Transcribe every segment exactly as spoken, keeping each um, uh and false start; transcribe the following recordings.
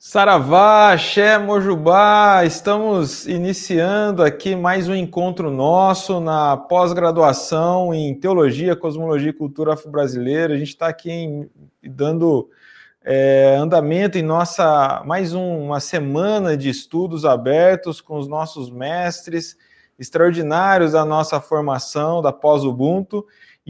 Saravá, Axé, Mojubá, estamos iniciando aqui mais um encontro nosso na pós-graduação em Teologia, Cosmologia e Cultura Afro-Brasileira. A gente está aqui em, dando é, andamento em nossa mais um, uma semana de estudos abertos com os nossos mestres extraordinários da nossa formação, da pós-Ubuntu.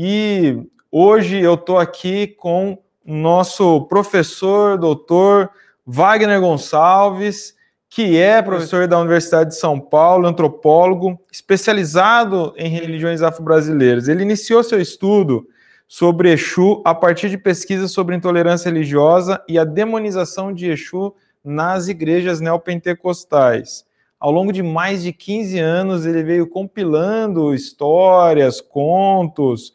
E hoje eu estou aqui com o nosso professor, doutor Wagner Gonçalves, que é professor da Universidade de São Paulo, antropólogo, especializado em religiões afro-brasileiras. Ele iniciou seu estudo sobre Exu a partir de pesquisas sobre intolerância religiosa e a demonização de Exu nas igrejas neopentecostais. Ao longo de mais de quinze anos, ele veio compilando histórias, contos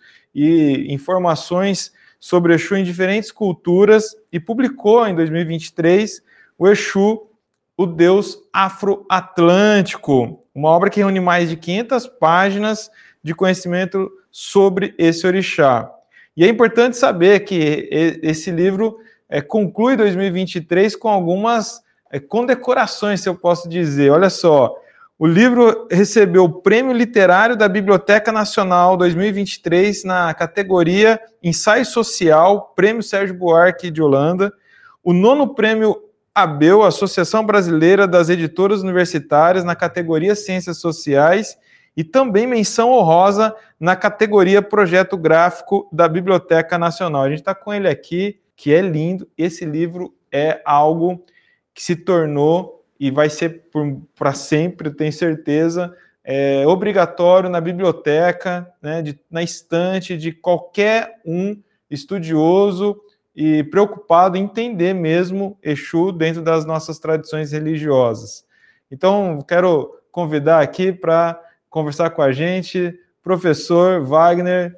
e informações sobre Exu em diferentes culturas e publicou em dois mil e vinte e três o Exu, o Deus Afro-Atlântico, uma obra que reúne mais de quinhentas páginas de conhecimento sobre esse orixá. E é importante saber que esse livro é, conclui dois mil e vinte e três com algumas é, condecorações, se eu posso dizer. Olha só, o livro recebeu o Prêmio Literário da Biblioteca Nacional dois mil e vinte e três na categoria Ensaio Social, Prêmio Sérgio Buarque de Holanda, o nono Prêmio Abel, Associação Brasileira das Editoras Universitárias, na categoria Ciências Sociais, e também menção honrosa na categoria Projeto Gráfico da Biblioteca Nacional. A gente está com ele aqui, que é lindo. Esse livro é algo que se tornou e vai ser para sempre, eu tenho certeza, é, obrigatório na biblioteca, né, de, na estante de qualquer um estudioso e preocupado em entender mesmo Exu dentro das nossas tradições religiosas. Então, quero convidar aqui para conversar com a gente, professor Wagner,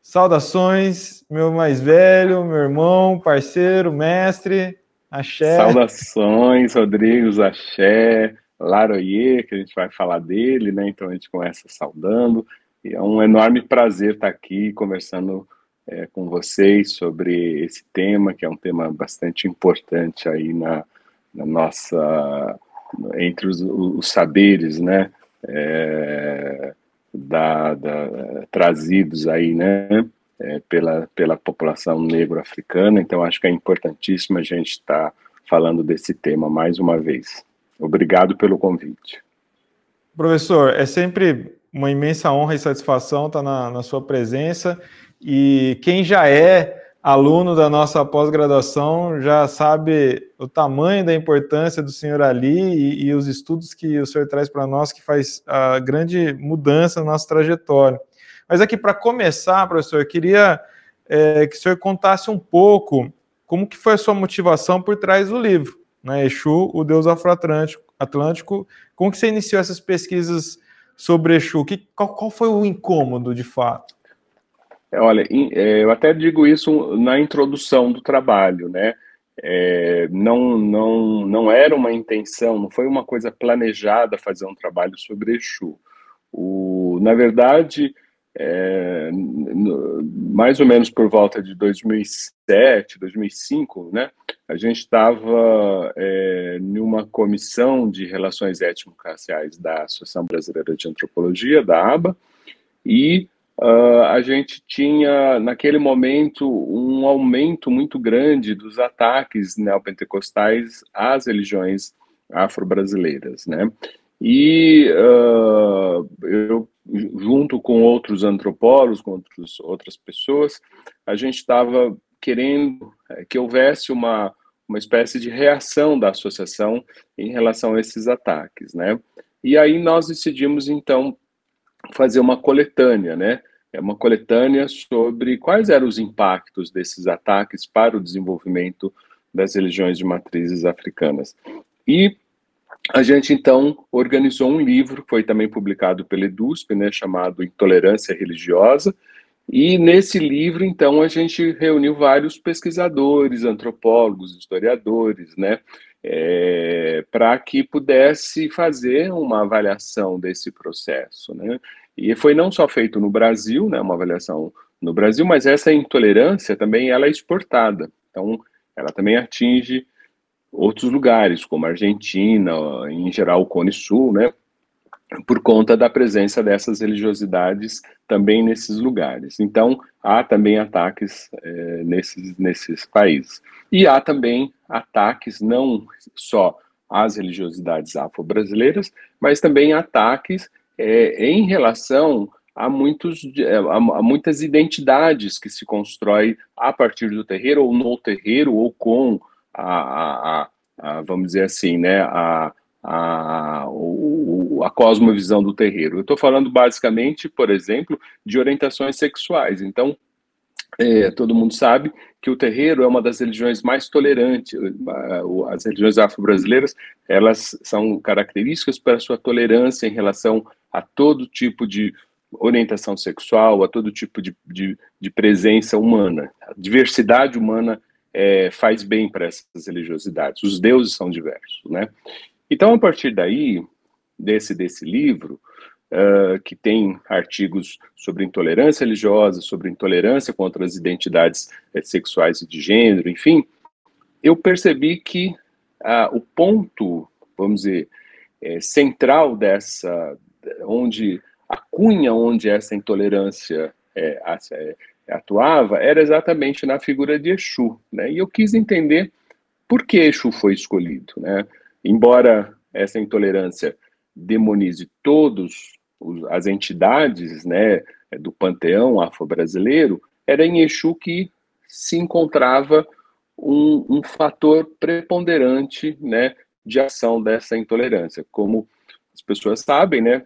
saudações, meu mais velho, meu irmão, parceiro, mestre. Axé. Saudações, Rodrigues, Axé, Laroyer, que a gente vai falar dele, né? Então a gente começa saudando. E é um enorme prazer estar aqui conversando é, com vocês sobre esse tema, que é um tema bastante importante aí na, na nossa, entre os, os saberes, né? É, da, da, trazidos aí, né? É, pela, pela população negro-africana, então acho que é importantíssimo a gente estar falando desse tema mais uma vez. Obrigado pelo convite. Professor, é sempre uma imensa honra e satisfação estar na, na sua presença, e quem já é aluno da nossa pós-graduação já sabe o tamanho da importância do senhor ali e, e os estudos que o senhor traz para nós, que faz a grande mudança na nossa trajetória. Mas aqui, para começar, professor, eu queria é, que o senhor contasse um pouco como que foi a sua motivação por trás do livro, né? Exu, o Deus Afro-Atlântico. Atlântico. Como que você iniciou essas pesquisas sobre Exu? Que, qual, qual foi o incômodo, de fato? Olha, eu até digo isso na introdução do trabalho, né? É, não, não, não era uma intenção, não foi uma coisa planejada fazer um trabalho sobre Exu. O, na verdade, é, no, mais ou menos por volta de dois mil e sete, dois mil e cinco, né, a gente estava é, em uma comissão de relações étnico-raciais da Associação Brasileira de Antropologia, da ABA, e uh, a gente tinha, naquele momento, um aumento muito grande dos ataques neopentecostais às religiões afro-brasileiras, né? E uh, eu, junto com outros antropólogos, com outros, outras pessoas, a gente estava querendo que houvesse uma, uma espécie de reação da associação em relação a esses ataques, né? E aí nós decidimos, então, fazer uma coletânea, né? É uma coletânea sobre quais eram os impactos desses ataques para o desenvolvimento das religiões de matrizes africanas. E a gente, então, organizou um livro, que foi também publicado pela EDUSP, né, chamado Intolerância Religiosa, e nesse livro, então, a gente reuniu vários pesquisadores, antropólogos, historiadores, né, é, para que pudesse fazer uma avaliação desse processo, né, e foi não só feito no Brasil, né, uma avaliação no Brasil, mas essa intolerância também ela é exportada, então ela também atinge outros lugares, como a Argentina, em geral o Cone Sul, né, por conta da presença dessas religiosidades também nesses lugares. Então, há também ataques é, nesses, nesses países. E há também ataques não só às religiosidades afro-brasileiras, mas também ataques é, em relação a, muitos, a, a muitas identidades que se constroem a partir do terreiro, ou no terreiro, ou com a, a, a vamos dizer assim, né, a A, o, a cosmovisão do terreiro. Eu estou falando basicamente, por exemplo, de orientações sexuais. Então, é, todo mundo sabe que o terreiro é uma das religiões mais tolerantes. As religiões afro-brasileiras, elas são características pela sua tolerância em relação a todo tipo de orientação sexual, a todo tipo de, de, de presença humana. A diversidade humana é, faz bem para essas religiosidades. Os deuses são diversos, né? Então, a partir daí, desse, desse livro, uh, que tem artigos sobre intolerância religiosa, sobre intolerância contra as identidades eh, sexuais e de gênero, enfim, eu percebi que uh, o ponto, vamos dizer, eh, central dessa, onde a cunha onde essa intolerância eh, atuava, era exatamente na figura de Exu, né? E eu quis entender por que Exu foi escolhido, né? Embora essa intolerância demonize todos as entidades, né, do panteão afro-brasileiro, era em Exu que se encontrava um, um fator preponderante, né, de ação dessa intolerância. Como as pessoas sabem, né,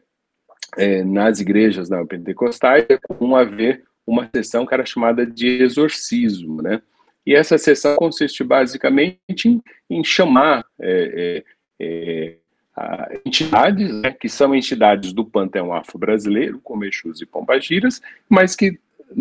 é, nas igrejas neopentecostais é comum haver uma sessão que era chamada de exorcismo, né? E essa sessão consiste basicamente em, em chamar é, é, é, entidades, né, que são entidades do panteão afro-brasileiro, como Exus e Pombagiras, mas que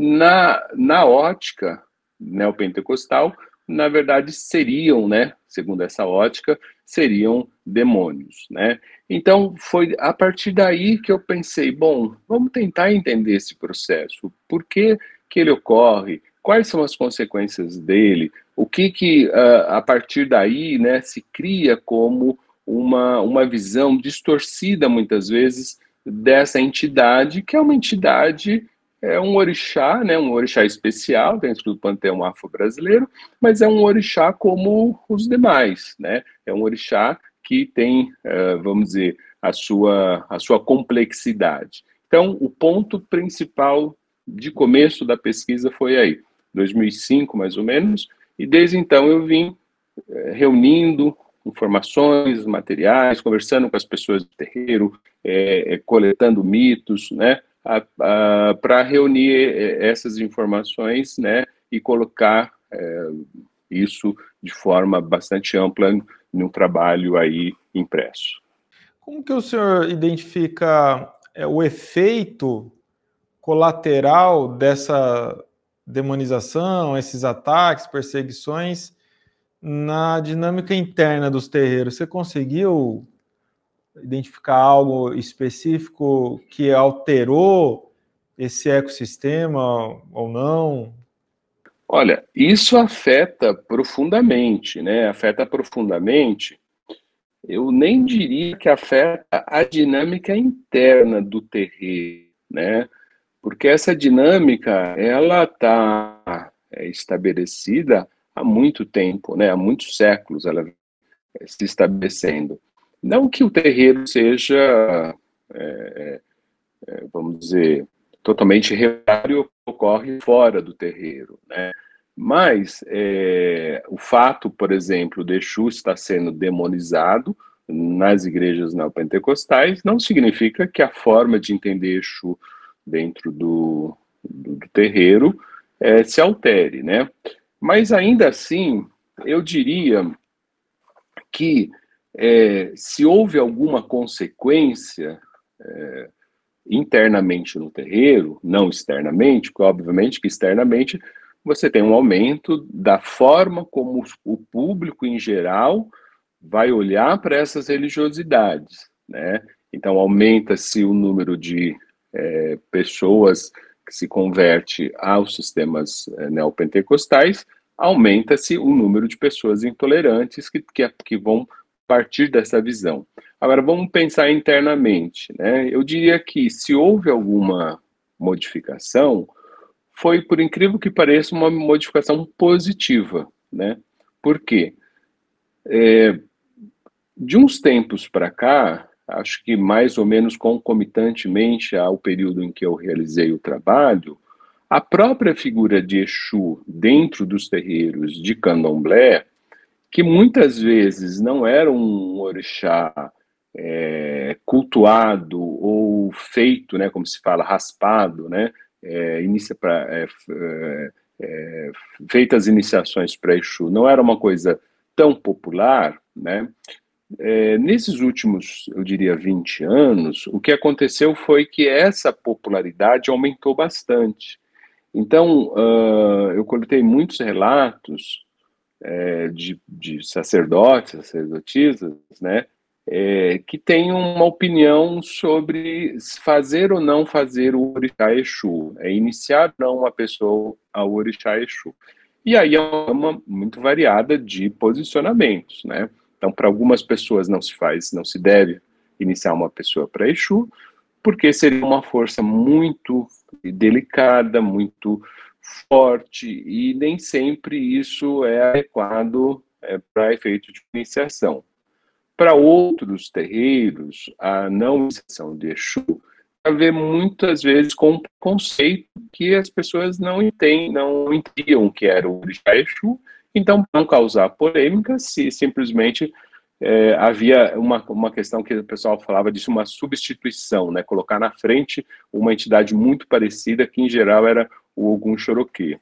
na, na ótica neopentecostal, na verdade seriam, né, segundo essa ótica, seriam demônios, né? Então, foi a partir daí que eu pensei, bom, vamos tentar entender esse processo. Por que que ele ocorre? Quais são as consequências dele? O que que, uh, a partir daí, né, se cria como uma, uma visão distorcida, muitas vezes, dessa entidade, que é uma entidade, é um orixá, né, um orixá especial dentro do panteão afro-brasileiro, mas é um orixá como os demais, né? É um orixá que tem, uh, vamos dizer, a sua, a sua complexidade. Então, o ponto principal de começo da pesquisa foi aí, dois mil e cinco, mais ou menos, e desde então eu vim uh, reunindo informações, materiais, conversando com as pessoas do terreiro, é, é, coletando mitos, né, para reunir essas informações, né, e colocar é, isso de forma bastante ampla num trabalho aí impresso. Como que o senhor identifica é, o efeito colateral dessa demonização, esses ataques, perseguições, na dinâmica interna dos terreiros? Você conseguiu identificar algo específico que alterou esse ecossistema ou não? Olha, isso afeta profundamente, né? Afeta profundamente. Eu nem diria que afeta a dinâmica interna do terreiro, né? Porque essa dinâmica, ela está estabelecida há muito tempo, né? Há muitos séculos ela se estabelecendo. Não que o terreiro seja, é, é, vamos dizer, totalmente irregular, ocorre fora do terreiro, né? Mas é, o fato, por exemplo, de Exu estar sendo demonizado nas igrejas neopentecostais não significa que a forma de entender Exu dentro do, do, do terreiro é, se altere, né? Mas ainda assim, eu diria que é, se houve alguma consequência é, internamente no terreiro, não externamente, porque obviamente que externamente você tem um aumento da forma como o público em geral vai olhar para essas religiosidades, né? Então aumenta-se o número de é, pessoas que se converte aos sistemas é, neopentecostais, aumenta-se o número de pessoas intolerantes que, que, que vão partir dessa visão. Agora, vamos pensar internamente, né? Eu diria que se houve alguma modificação, foi, por incrível que pareça, uma modificação positiva, né? Por quê? É, de uns tempos para cá, acho que mais ou menos concomitantemente ao período em que eu realizei o trabalho, a própria figura de Exu dentro dos terreiros de Candomblé, que muitas vezes não era um orixá é, cultuado ou feito, né, como se fala, raspado, né, é, inicia pra, é, é, feitas iniciações para Exu, não era uma coisa tão popular, né. É, nesses últimos, eu diria, vinte anos, o que aconteceu foi que essa popularidade aumentou bastante. Então, uh, eu coletei muitos relatos é, de, de sacerdotes, sacerdotisas, né, é, que têm uma opinião sobre fazer ou não fazer o orixá Exu, é iniciar ou não uma pessoa ao orixá Exu. E aí é uma muito variada de posicionamentos, né? Então, para algumas pessoas não se faz, não se deve iniciar uma pessoa para Exu, porque seria uma força muito delicada, muito forte, e nem sempre isso é adequado é, para efeito de iniciação. Para outros terreiros, a não iniciação de Exu tem a ver muitas vezes com um conceito que as pessoas não entendem, não entendiam que era o orixá Exu, então, para não causar polêmica, se simplesmente é, havia uma, uma questão que o pessoal falava disso, uma substituição, né? Colocar na frente uma entidade muito parecida, que em geral era o Ogum Xoroquê.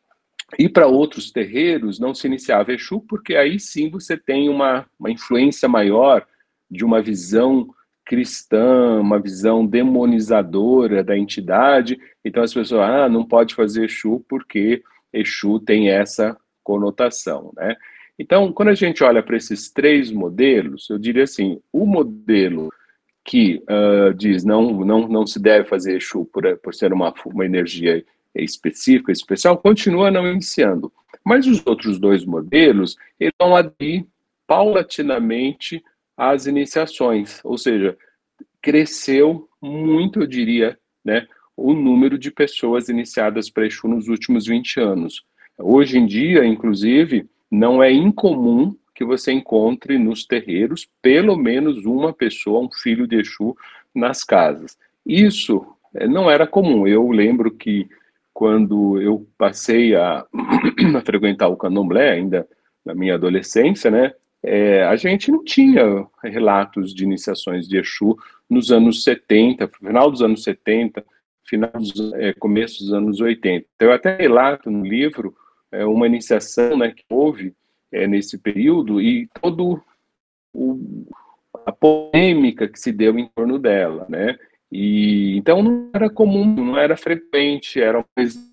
E para outros terreiros não se iniciava Exu, porque aí sim você tem uma, uma influência maior de uma visão cristã, uma visão demonizadora da entidade. Então as pessoas, ah, não pode fazer Exu porque Exu tem essa conotação, né? Então, quando a gente olha para esses três modelos, eu diria assim, o modelo que uh, diz não, não, não se deve fazer Exu por, por ser uma, uma energia específica, especial, continua não iniciando. Mas os outros dois modelos, eles vão aderir paulatinamente às iniciações, ou seja, cresceu muito, eu diria, né, o número de pessoas iniciadas para Exu nos últimos vinte anos. Hoje em dia, inclusive, não é incomum que você encontre nos terreiros pelo menos uma pessoa, um filho de Exu, nas casas. Isso não era comum. Eu lembro que quando eu passei a, a frequentar o candomblé, ainda na minha adolescência, né, é, a gente não tinha relatos de iniciações de Exu nos anos setenta, final dos anos setenta, final dos, é, começo dos anos oitenta. Então, eu até relato no livro é, uma iniciação, né, que houve é, nesse período e todo o, a polêmica que se deu em torno dela, né? E então não era comum, não era frequente, era uma,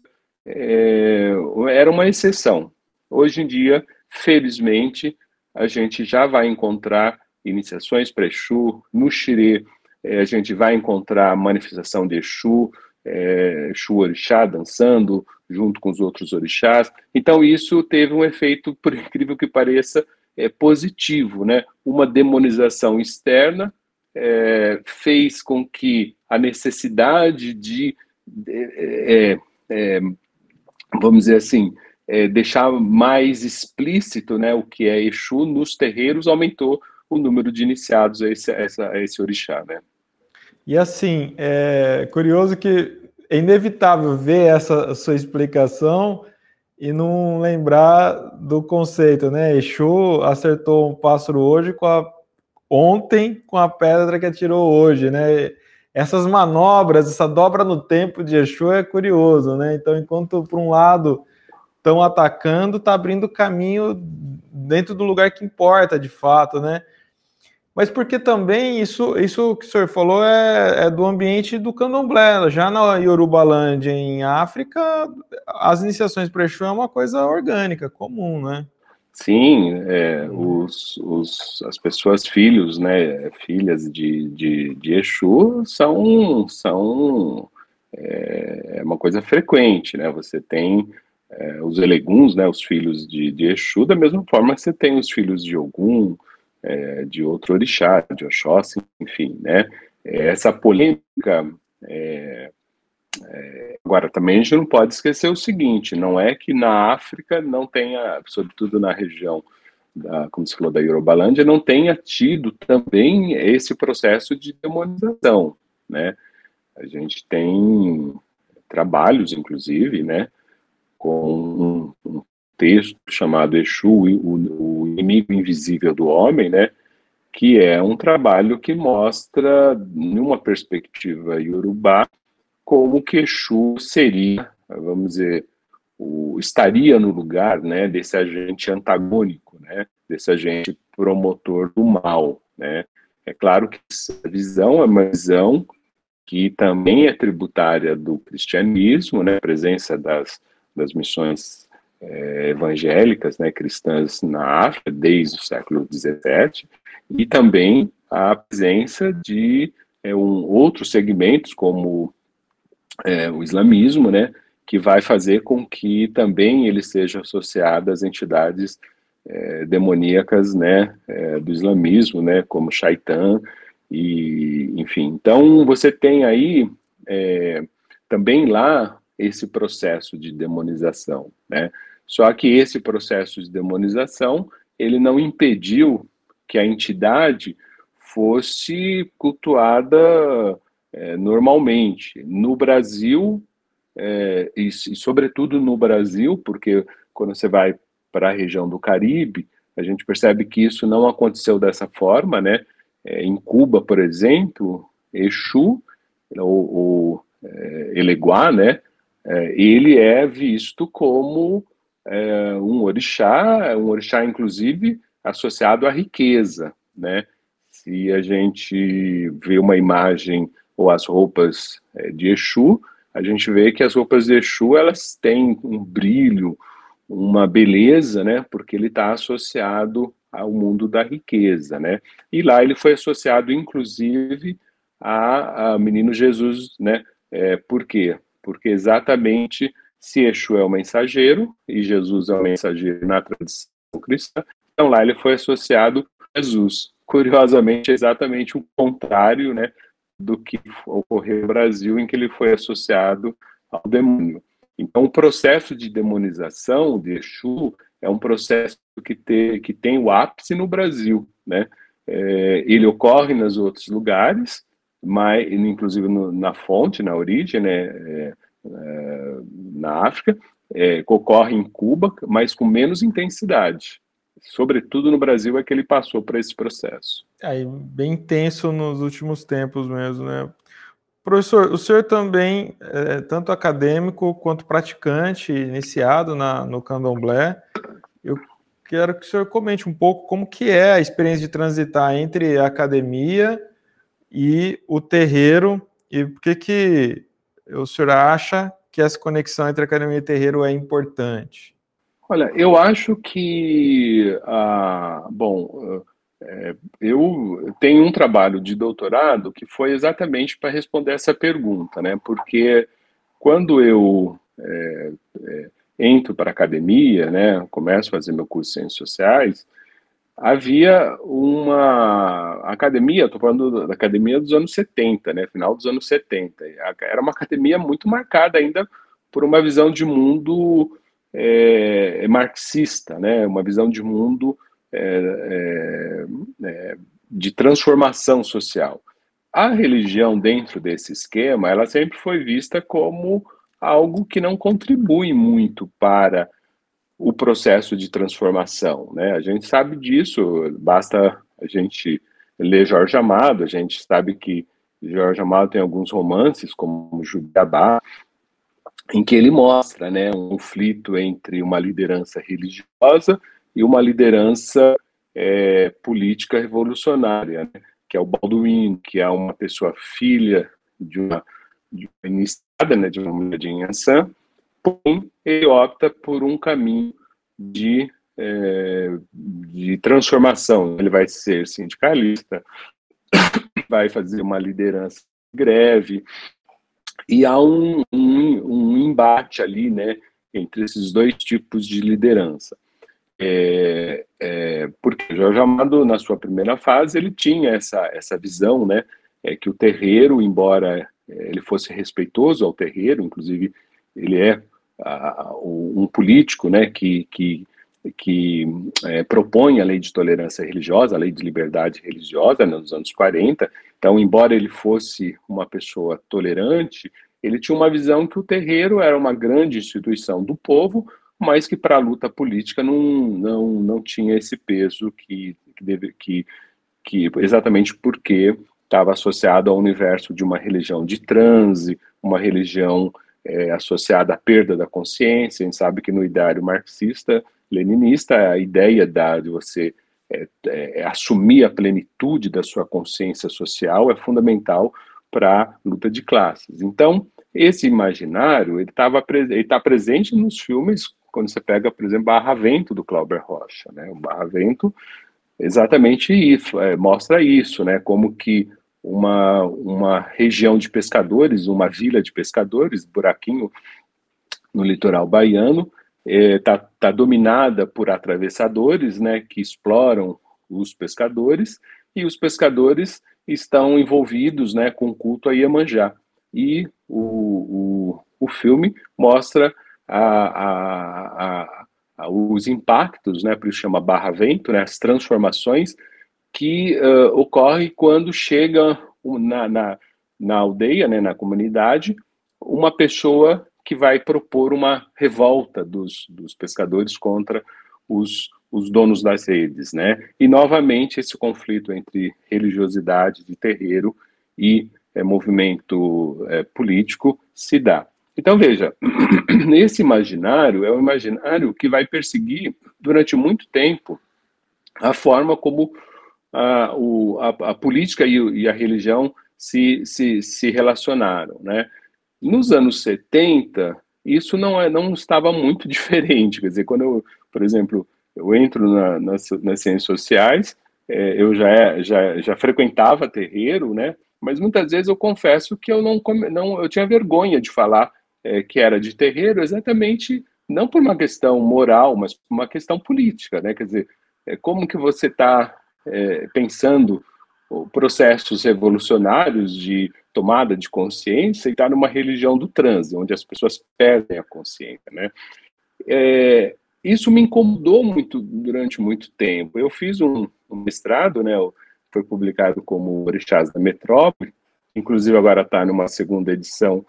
é, era uma exceção. Hoje em dia, felizmente, a gente já vai encontrar iniciações para Exu, no Xirê, é, a gente vai encontrar manifestação de Exu, é, Exu Orixá dançando junto com os outros orixás. Então isso teve um efeito, por incrível que pareça, é, positivo, né? Uma demonização externa é, fez com que a necessidade de, é, é, vamos dizer assim, é, deixar mais explícito, né, o que é Exu nos terreiros, aumentou o número de iniciados a esse, a essa, a esse orixá, né? E assim, é curioso que é inevitável ver essa sua explicação e não lembrar do conceito, né? Exu acertou um pássaro hoje com a ontem com a pedra que atirou hoje, né? Essas manobras, essa dobra no tempo de Exu é curioso, né? Então, enquanto por um lado estão atacando, está abrindo caminho dentro do lugar que importa, de fato, né? Mas porque também isso, isso que o senhor falou é, é do ambiente do candomblé. Já na Yorubalândia, em África, as iniciações para Exu é uma coisa orgânica, comum, né? Sim, é, os, os, as pessoas, filhos, né, filhas de, de, de Exu, são, são é, uma coisa frequente, né? Você tem é, os eleguns, né, os filhos de, de Exu, da mesma forma que você tem os filhos de Ogum, é, de outro orixá, de Oxóssi, enfim, né? Essa polêmica... É, é, agora, também a gente não pode esquecer o seguinte, não é que na África não tenha, sobretudo na região, da, como se falou, da Yorubalândia, não tenha tido também esse processo de demonização, né? A gente tem trabalhos, inclusive, né, com um, um texto chamado Exu, o, o inimigo invisível do homem, né, que é um trabalho que mostra, numa perspectiva iorubá, como que Exu seria, vamos dizer, o, estaria no lugar, né, desse agente antagônico, né, desse agente promotor do mal, né. É claro que essa visão é uma visão que também é tributária do cristianismo, né, a presença das, das missões é, evangélicas, né, cristãs na África desde o século dezessete, e também a presença de é, um, outros segmentos, como é, o islamismo, né, que vai fazer com que também ele seja associado às entidades é, demoníacas, né, é, do islamismo, né, como Shaitan, e, enfim. Então, você tem aí é, também lá esse processo de demonização, né, só que esse processo de demonização, ele não impediu que a entidade fosse cultuada é, normalmente. No Brasil, é, e, e sobretudo no Brasil, porque quando você vai para a região do Caribe, a gente percebe que isso não aconteceu dessa forma, né? É, em Cuba, por exemplo, Exu, ou, ou é, Eleguá, né? É, ele é visto como é, um orixá, um orixá, inclusive, associado à riqueza, né? Se a gente vê uma imagem ou as roupas é, de Exu, a gente vê que as roupas de Exu, elas têm um brilho, uma beleza, né? Porque ele está associado ao mundo da riqueza, né? E lá ele foi associado, inclusive, a, a Menino Jesus, né? É, por quê? Porque exatamente se Exu é o mensageiro e Jesus é o mensageiro na tradição cristã, então lá ele foi associado a Jesus. Curiosamente, é exatamente o contrário, né, do que ocorreu no Brasil, em que ele foi associado ao demônio. Então, o processo de demonização de Exu é um processo que, te, que tem o ápice no Brasil, né? É, ele ocorre nos outros lugares, mas, inclusive no, na fonte, na origem, né, é, é, na África, é, ocorre em Cuba, mas com menos intensidade. Sobretudo no Brasil é que ele passou por esse processo. Aí, bem intenso nos últimos tempos mesmo, né? Professor, o senhor também é tanto acadêmico quanto praticante, iniciado na, no candomblé. Eu quero que o senhor comente um pouco como que é a experiência de transitar entre a academia e o terreiro, e por que que o senhor acha que essa conexão entre academia e terreiro é importante? Olha, eu acho que, ah, bom, é, eu tenho um trabalho de doutorado que foi exatamente para responder essa pergunta, né? Porque quando eu é, é, entro para a academia, né, começo a fazer meu curso de Ciências Sociais, havia uma academia, estou falando da academia dos anos setenta, né, final dos anos setenta, era uma academia muito marcada ainda por uma visão de mundo é, marxista, né, uma visão de mundo é, é, é, de transformação social. A religião dentro desse esquema, ela sempre foi vista como algo que não contribui muito para o processo de transformação, né? A gente sabe disso, basta a gente ler Jorge Amado, a gente sabe que Jorge Amado tem alguns romances, como Jubirabá, em que ele mostra, né, um conflito entre uma liderança religiosa e uma liderança é, política revolucionária, né, que é o Balduino, que é uma pessoa filha de uma, de uma iniciada, né, de uma mulher de Inhansã, porém ele opta por um caminho de, é, de transformação. Ele vai ser sindicalista, vai fazer uma liderança de greve, e há um, um, um embate ali, né, entre esses dois tipos de liderança. É, é, porque Jorge Amado, na sua primeira fase, ele tinha essa, essa visão, né, é, que o terreiro, embora ele fosse respeitoso ao terreiro, inclusive ele é a, um político, né, que, que, que é, propõe a lei de tolerância religiosa, a lei de liberdade religiosa, né, nos anos quarenta. Então, embora ele fosse uma pessoa tolerante, ele tinha uma visão que o terreiro era uma grande instituição do povo, mas que para a luta política não, não, não tinha esse peso que, que, deve, que, que exatamente porque estava associado ao universo de uma religião de transe, uma religião é, associada à perda da consciência. A gente sabe que no ideário marxista-leninista, a ideia da, de você é, é, assumir a plenitude da sua consciência social é fundamental para a luta de classes. Então, esse imaginário ele estava ele está presente nos filmes. Quando você pega, por exemplo, Barra Vento, do Cláudio Rocha, né? O Barra Vento, exatamente isso, é, mostra isso, né? Como que uma, uma região de pescadores, uma vila de pescadores, Buraquinho, no litoral baiano, está é, tá dominada por atravessadores, né? Que exploram os pescadores, e os pescadores estão envolvidos, né? Com o culto a Iemanjá. E o, o, o filme mostra A, a, a, os impactos, né, por isso chama Barra Vento, né, as transformações que uh, ocorrem quando chega na, na, na aldeia, né, na comunidade, uma pessoa que vai propor uma revolta dos, dos pescadores contra os, os donos das redes, né, e novamente esse conflito entre religiosidade de terreiro e é, movimento é, político se dá. Então, veja, esse imaginário é um imaginário que vai perseguir, durante muito tempo, a forma como a, o, a, a política e, e a religião se, se, se relacionaram, né? Nos anos setenta, isso não, é, não estava muito diferente. Quer dizer, quando eu, por exemplo, eu entro na, nas, nas ciências sociais, é, eu já, já, já frequentava terreiro, né? Mas muitas vezes eu confesso que eu não, não eu tinha vergonha de falar é, que era de terreiro, exatamente não por uma questão moral, mas por uma questão política, né? Quer dizer, é, como que você está é, pensando processos revolucionários de tomada de consciência e está numa religião do transe, onde as pessoas perdem a consciência, né? É, isso me incomodou muito durante muito tempo. Eu fiz um, um mestrado, né? Foi publicado como Orixás da Metrópole, inclusive agora está numa segunda edição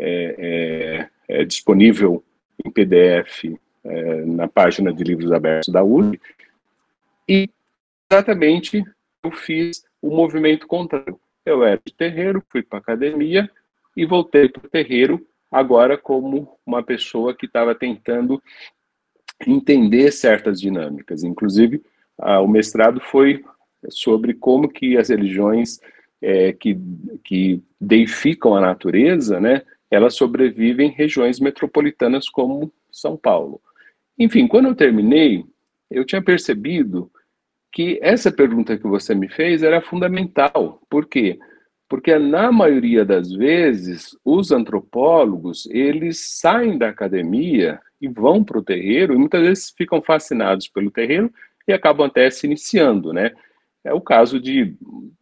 é, é, é disponível em P D F é, na página de livros abertos da U N B, e exatamente eu fiz o movimento contrário. Eu era de terreiro, fui para a academia e voltei para o terreiro, agora como uma pessoa que estava tentando entender certas dinâmicas. Inclusive, ah, o mestrado foi sobre como que as religiões é, que, que deificam a natureza, né, elas sobrevivem em regiões metropolitanas como São Paulo. Enfim, quando eu terminei, eu tinha percebido que essa pergunta que você me fez era fundamental. Por quê? Porque na maioria das vezes os antropólogos eles saem da academia e vão para o terreiro e muitas vezes ficam fascinados pelo terreiro e acabam até se iniciando, né? É o caso de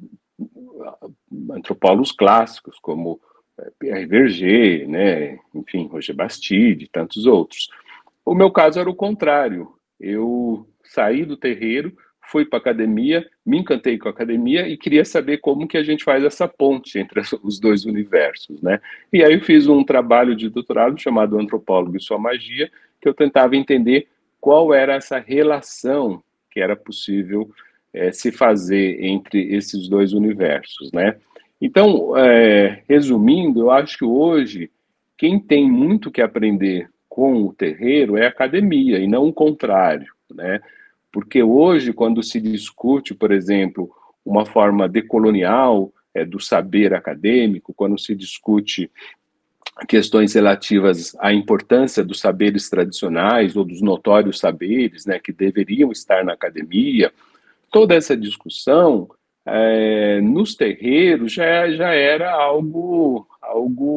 antropólogos clássicos como Pierre Verger, né? Enfim, Roger Bastide e tantos outros. O meu caso era o contrário. Eu saí do terreiro, fui para a academia, me encantei com a academia e queria saber como que a gente faz essa ponte entre os dois universos, né? E aí eu fiz um trabalho de doutorado chamado Antropólogo e Sua Magia, que eu tentava entender qual era essa relação que era possível é, se fazer entre esses dois universos, né? Então, é, resumindo, eu acho que hoje quem tem muito que aprender com o terreiro é a academia e não o contrário, né? Porque hoje, quando se discute, por exemplo, uma forma decolonial é, do saber acadêmico, quando se discute questões relativas à importância dos saberes tradicionais ou dos notórios saberes, né, que deveriam estar na academia, toda essa discussão é, nos terreiros já, já era algo, algo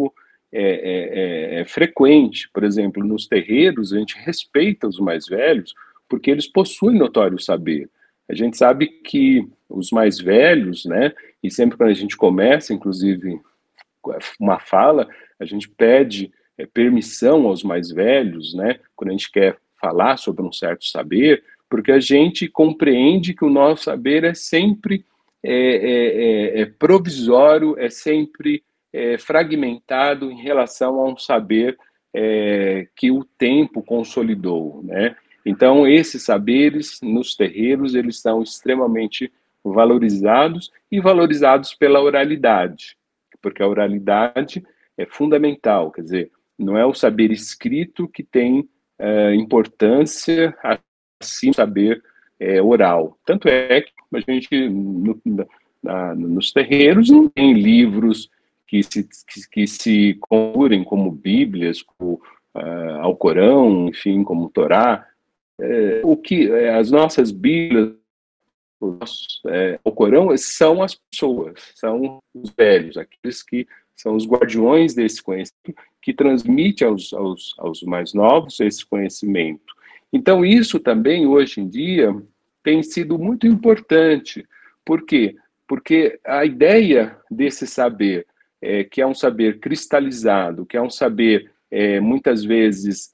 é, é, é, é frequente. Por exemplo, nos terreiros, a gente respeita os mais velhos porque eles possuem notório saber. A gente sabe que os mais velhos, né, e sempre quando a gente começa, inclusive, uma fala, a gente pede é, permissão aos mais velhos, né, quando a gente quer falar sobre um certo saber, porque a gente compreende que o nosso saber é sempre é, é, é, é provisório, é sempre é, fragmentado em relação a um saber é, que o tempo consolidou, né? Então, esses saberes nos terreiros, eles são extremamente valorizados e valorizados pela oralidade, porque a oralidade é fundamental, quer dizer, não é o saber escrito que tem é, importância acima do saber é, oral. Tanto é que a gente, no, na, nos terreiros, não tem livros que se, que, que se configurem como Bíblias, como uh, Alcorão, enfim, como Torá. É, o que é, as nossas Bíblias, o nosso é, Alcorão, são as pessoas, são os velhos, aqueles que são os guardiões desse conhecimento, que transmite aos, aos, aos mais novos esse conhecimento. Então, isso também, hoje em dia, tem sido muito importante. Por quê? Porque a ideia desse saber, é, que é um saber cristalizado, que é um saber, é, muitas vezes,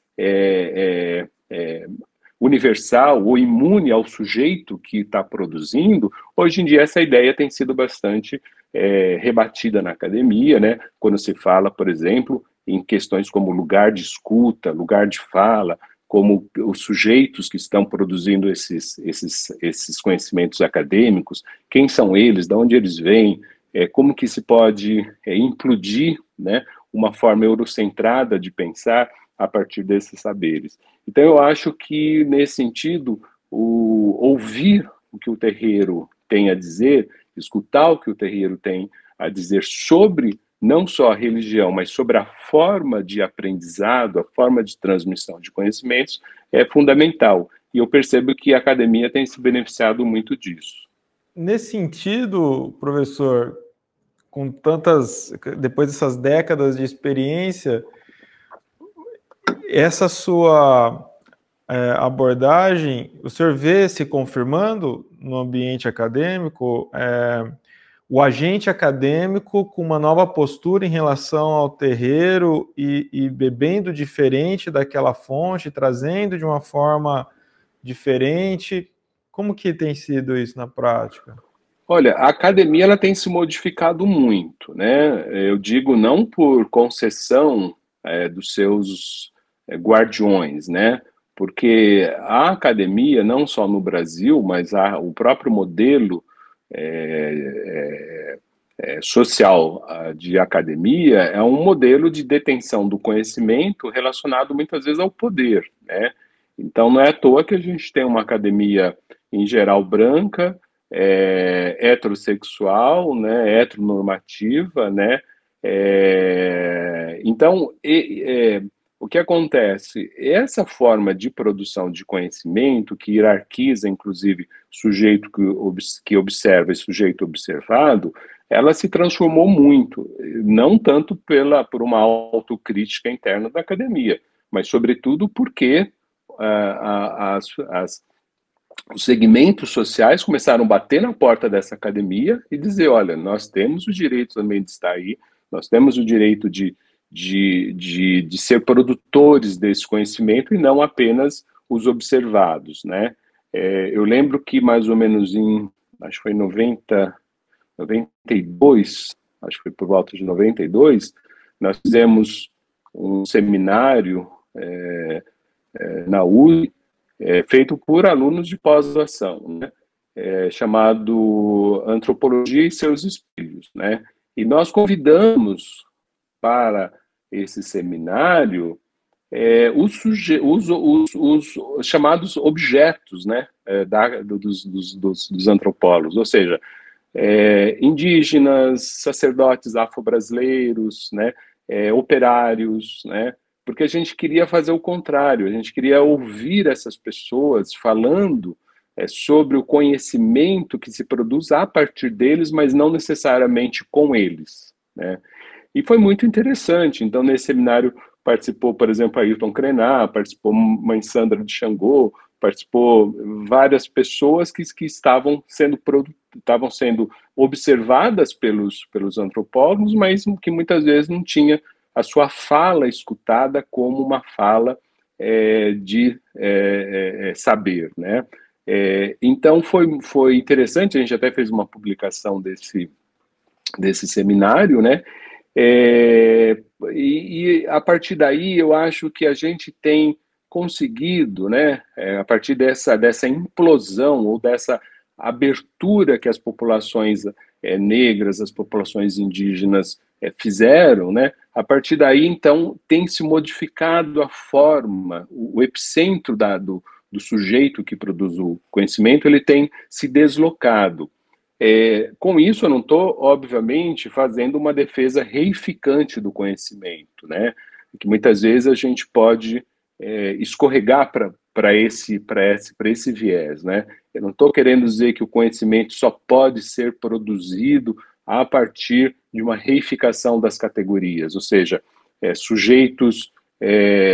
é, é, é, universal ou imune ao sujeito que está produzindo, hoje em dia essa ideia tem sido bastante é, rebatida na academia, né? Quando se fala, por exemplo, em questões como lugar de escuta, lugar de fala, como os sujeitos que estão produzindo esses, esses, esses conhecimentos acadêmicos, quem são eles, de onde eles vêm, é, como que se pode é, implodir, né, uma forma eurocentrada de pensar a partir desses saberes. Então, eu acho que, nesse sentido, o, ouvir o que o terreiro tem a dizer, escutar o que o terreiro tem a dizer sobre não só a religião, mas sobre a forma de aprendizado, a forma de transmissão de conhecimentos, é fundamental. E eu percebo que a academia tem se beneficiado muito disso. Nesse sentido, professor, com tantas, depois dessas décadas de experiência, essa sua é, abordagem, o senhor vê se confirmando no ambiente acadêmico, é, o agente acadêmico com uma nova postura em relação ao terreiro e, e bebendo diferente daquela fonte, trazendo de uma forma diferente. Como que tem sido isso na prática? Olha, a academia ela tem se modificado muito, né? Eu digo não por concessão é, dos seus é, guardiões, né? Porque a academia, não só no Brasil, mas a, o próprio modelo é, é, é, social de academia é um modelo de detenção do conhecimento relacionado muitas vezes ao poder, né? Então não é à toa que a gente tem uma academia em geral branca, é, heterossexual, né, heteronormativa, né? É, então, e, é, o que acontece? Essa forma de produção de conhecimento, que hierarquiza, inclusive, sujeito que, que observa e sujeito observado, ela se transformou muito, não tanto pela, por uma autocrítica interna da academia, mas, sobretudo, porque uh, as, as os segmentos sociais começaram a bater na porta dessa academia e dizer, olha, nós temos o direito também de estar aí, nós temos o direito de, de, de, de ser produtores desse conhecimento e não apenas os observados, né? É, eu lembro que mais ou menos em, acho que foi em noventa, noventa e dois, acho que foi por volta de noventa e dois, nós fizemos um seminário é, é, na U S P, É, feito por alunos de pós-graduação, né? É, chamado Antropologia e seus Espelhos, né? E nós convidamos para esse seminário é, os, suje os, os, os chamados objetos, né? É, da, dos, dos, dos, dos antropólogos, ou seja, é, indígenas, sacerdotes afro-brasileiros, né? É, operários, né? Porque a gente queria fazer o contrário, a gente queria ouvir essas pessoas falando é, sobre o conhecimento que se produz a partir deles, mas não necessariamente com eles, né? E foi muito interessante. Então, nesse seminário participou, por exemplo, Ayrton Krenar, participou Mãe Sandra de Xangô, participou várias pessoas que, que estavam sendo estavam sendo observadas pelos, pelos antropólogos, mas que muitas vezes não tinha a sua fala escutada como uma fala é, de é, é, saber, né? É, então foi, foi interessante, a gente até fez uma publicação desse, desse seminário, né? É, e, e a partir daí eu acho que a gente tem conseguido, né, é, a partir dessa, dessa implosão ou dessa abertura que as populações é, negras, as populações indígenas é, fizeram, né, a partir daí, então, tem se modificado a forma, o, o epicentro da, do, do sujeito que produz o conhecimento, ele tem se deslocado. É, com isso, eu não estou, obviamente, fazendo uma defesa reificante do conhecimento, né? Que muitas vezes a gente pode é, escorregar para esse, esse, esse viés, né? Eu não estou querendo dizer que o conhecimento só pode ser produzido a partir de uma reificação das categorias, ou seja, é, sujeitos é,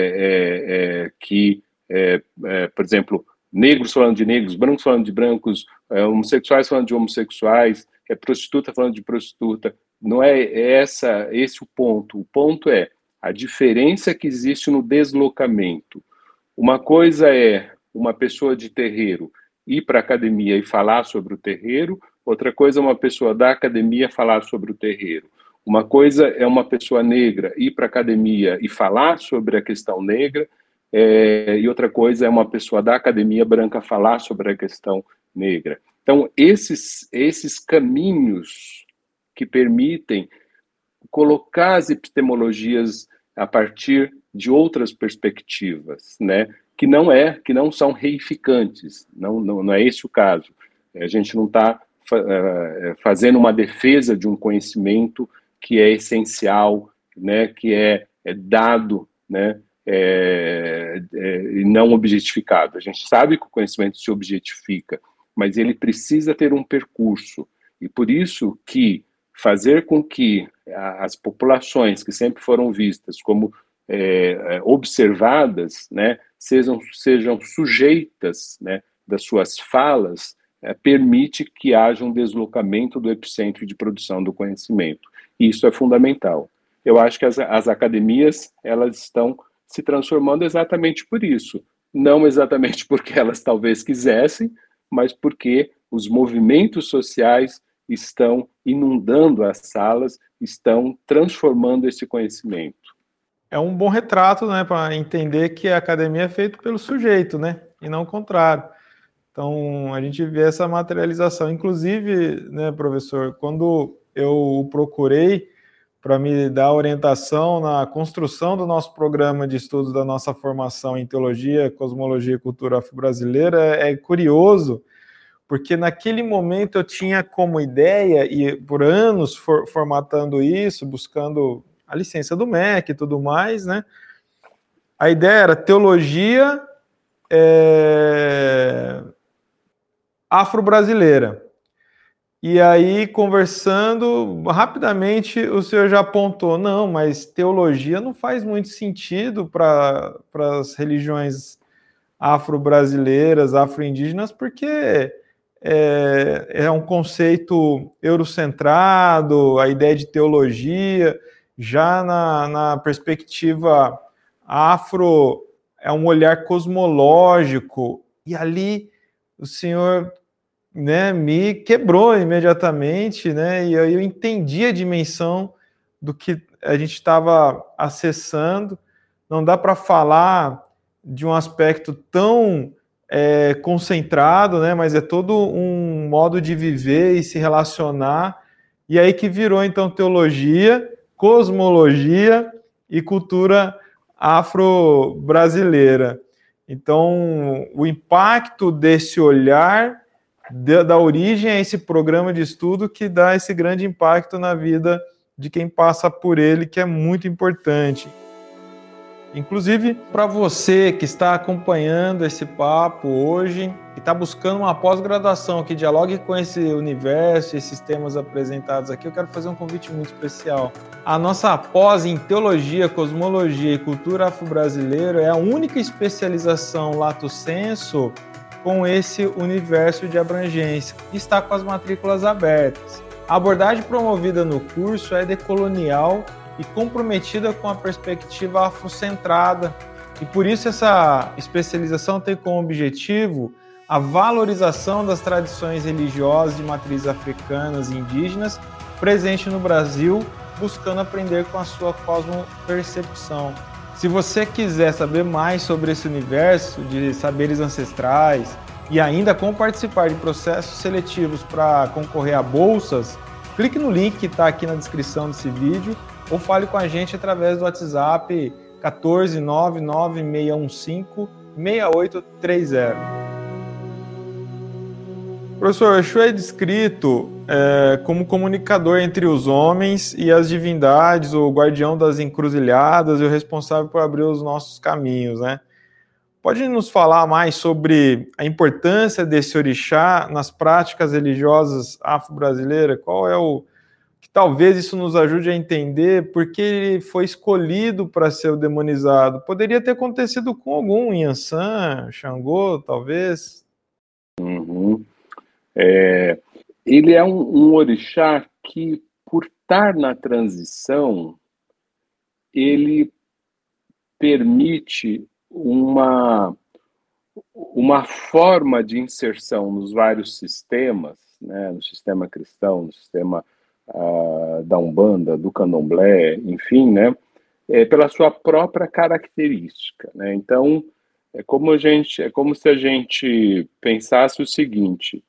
é, é, que, é, é, por exemplo, negros falando de negros, brancos falando de brancos, é, homossexuais falando de homossexuais, é, prostituta falando de prostituta. Não é essa, esse o ponto. O ponto é a diferença que existe no deslocamento. Uma coisa é uma pessoa de terreiro ir para a academia e falar sobre o terreiro, outra coisa é uma pessoa da academia falar sobre o terreiro. Uma coisa é uma pessoa negra ir para a academia e falar sobre a questão negra, É, e outra coisa é uma pessoa da academia branca falar sobre a questão negra. Então, esses, esses caminhos que permitem colocar as epistemologias a partir de outras perspectivas, né, que não é, que não são reificantes, não, não, não é esse o caso. A gente não está uh, fazendo uma defesa de um conhecimento que é essencial, né, que é, é dado, né, É, é, não objetificado. A gente sabe que o conhecimento se objetifica, mas ele precisa ter um percurso. E por isso que fazer com que as populações que sempre foram vistas como é, observadas, né, sejam, sejam sujeitas, né, das suas falas, é, permite que haja um deslocamento do epicentro de produção do conhecimento. E isso é fundamental. Eu acho que as, as academias, elas estão se transformando exatamente por isso. Não exatamente porque elas talvez quisessem, mas porque os movimentos sociais estão inundando as salas, estão transformando esse conhecimento. É um bom retrato, né, para entender que a academia é feita pelo sujeito, né, e não o contrário. Então, a gente vê essa materialização. Inclusive, né, professor, quando eu o procurei para me dar orientação na construção do nosso programa de estudos da nossa formação em Teologia, Cosmologia e Cultura Afro-Brasileira, é curioso, porque naquele momento eu tinha como ideia, e por anos for, formatando isso, buscando a licença do M E C e tudo mais, né? A ideia era teologia é, afro-brasileira. E aí, conversando, rapidamente o senhor já apontou, não, mas teologia não faz muito sentido para as religiões afro-brasileiras, afro-indígenas, porque é, é um conceito eurocentrado, a ideia de teologia, já na, na perspectiva afro, é um olhar cosmológico, e ali o senhor... né, me quebrou imediatamente, né, e aí eu entendi a dimensão do que a gente estava acessando. Não dá para falar de um aspecto tão é, concentrado, né, mas é todo um modo de viver e se relacionar, e aí que virou então teologia, cosmologia e cultura afro-brasileira. Então, o impacto desse olhar da origem a esse programa de estudo que dá esse grande impacto na vida de quem passa por ele, que é muito importante. Inclusive, para você que está acompanhando esse papo hoje, que está buscando uma pós-graduação que dialogue com esse universo, esses temas apresentados aqui, eu quero fazer um convite muito especial. A nossa pós em Teologia, Cosmologia e Cultura Afro-Brasileira é a única especialização lato sensu com esse universo de abrangência, e está com as matrículas abertas. A abordagem promovida no curso é decolonial e comprometida com a perspectiva afrocentrada, e por isso essa especialização tem como objetivo a valorização das tradições religiosas de matrizes africanas e indígenas presente no Brasil, buscando aprender com a sua cosmopercepção. Se você quiser saber mais sobre esse universo de saberes ancestrais e ainda como participar de processos seletivos para concorrer a bolsas, clique no link que está aqui na descrição desse vídeo ou fale com a gente através do WhatsApp um quatro nove nove seis um cinco seis oito três zero. Professor, Exu é descrito é, como comunicador entre os homens e as divindades, o guardião das encruzilhadas e o responsável por abrir os nossos caminhos, né? Pode nos falar mais sobre a importância desse orixá nas práticas religiosas afro-brasileiras? Qual é o que talvez isso nos ajude a entender por que ele foi escolhido para ser o demonizado? Poderia ter acontecido com algum, Yansan, Xangô, talvez? Uhum. É, ele é um, um orixá que, por estar na transição, ele permite uma, uma forma de inserção nos vários sistemas, né, no sistema cristão, no sistema uh, da Umbanda, do Candomblé, enfim, né, é, pela sua própria característica, né? Então, é como, a gente, é como se a gente pensasse o seguinte: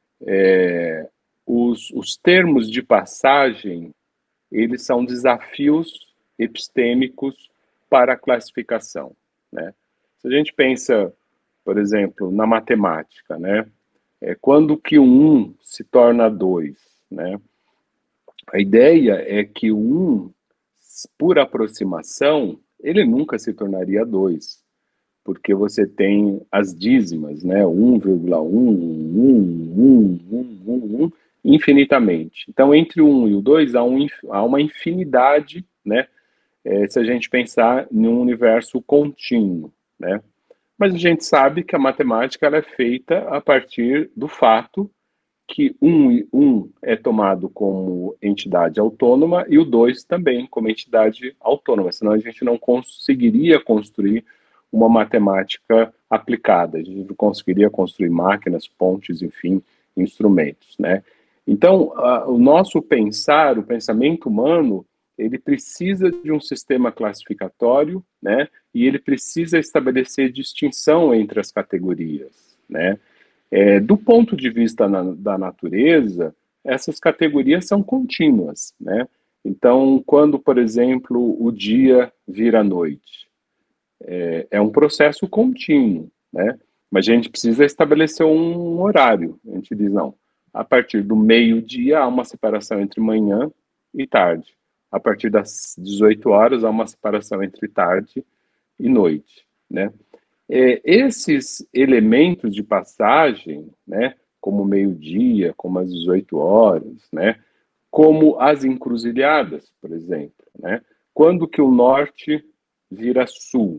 É, os, os termos de passagem, eles são desafios epistêmicos para a classificação, né? Se a gente pensa, por exemplo, na matemática, né? É, quando que o um se torna dois, né? A ideia é que o um, por aproximação, ele nunca se tornaria dois, porque você tem as dízimas, né? um vírgula um, um, um, um, um, um, infinitamente. Então, entre o um e o dois, há, um, há uma infinidade, né? É, se a gente pensar num universo contínuo, né? Mas a gente sabe que a matemática ela é feita a partir do fato que um e um é tomado como entidade autônoma e o dois também como entidade autônoma, senão a gente não conseguiria construir uma matemática aplicada, a gente não conseguiria construir máquinas, pontes, enfim, instrumentos, né? Então, a, o nosso pensar, o pensamento humano, ele precisa de um sistema classificatório, né? E ele precisa estabelecer distinção entre as categorias, né? É, do ponto de vista na, da natureza, essas categorias são contínuas, né? Então, quando, por exemplo, o dia vira noite, é, é um processo contínuo, né? Mas a gente precisa estabelecer um horário. A gente diz, não, a partir do meio-dia há uma separação entre manhã e tarde. A partir das dezoito horas há uma separação entre tarde e noite, né? É, esses elementos de passagem, né, como o meio-dia, como as dezoito horas, né, como as encruzilhadas, por exemplo, né, quando que o norte vira sul?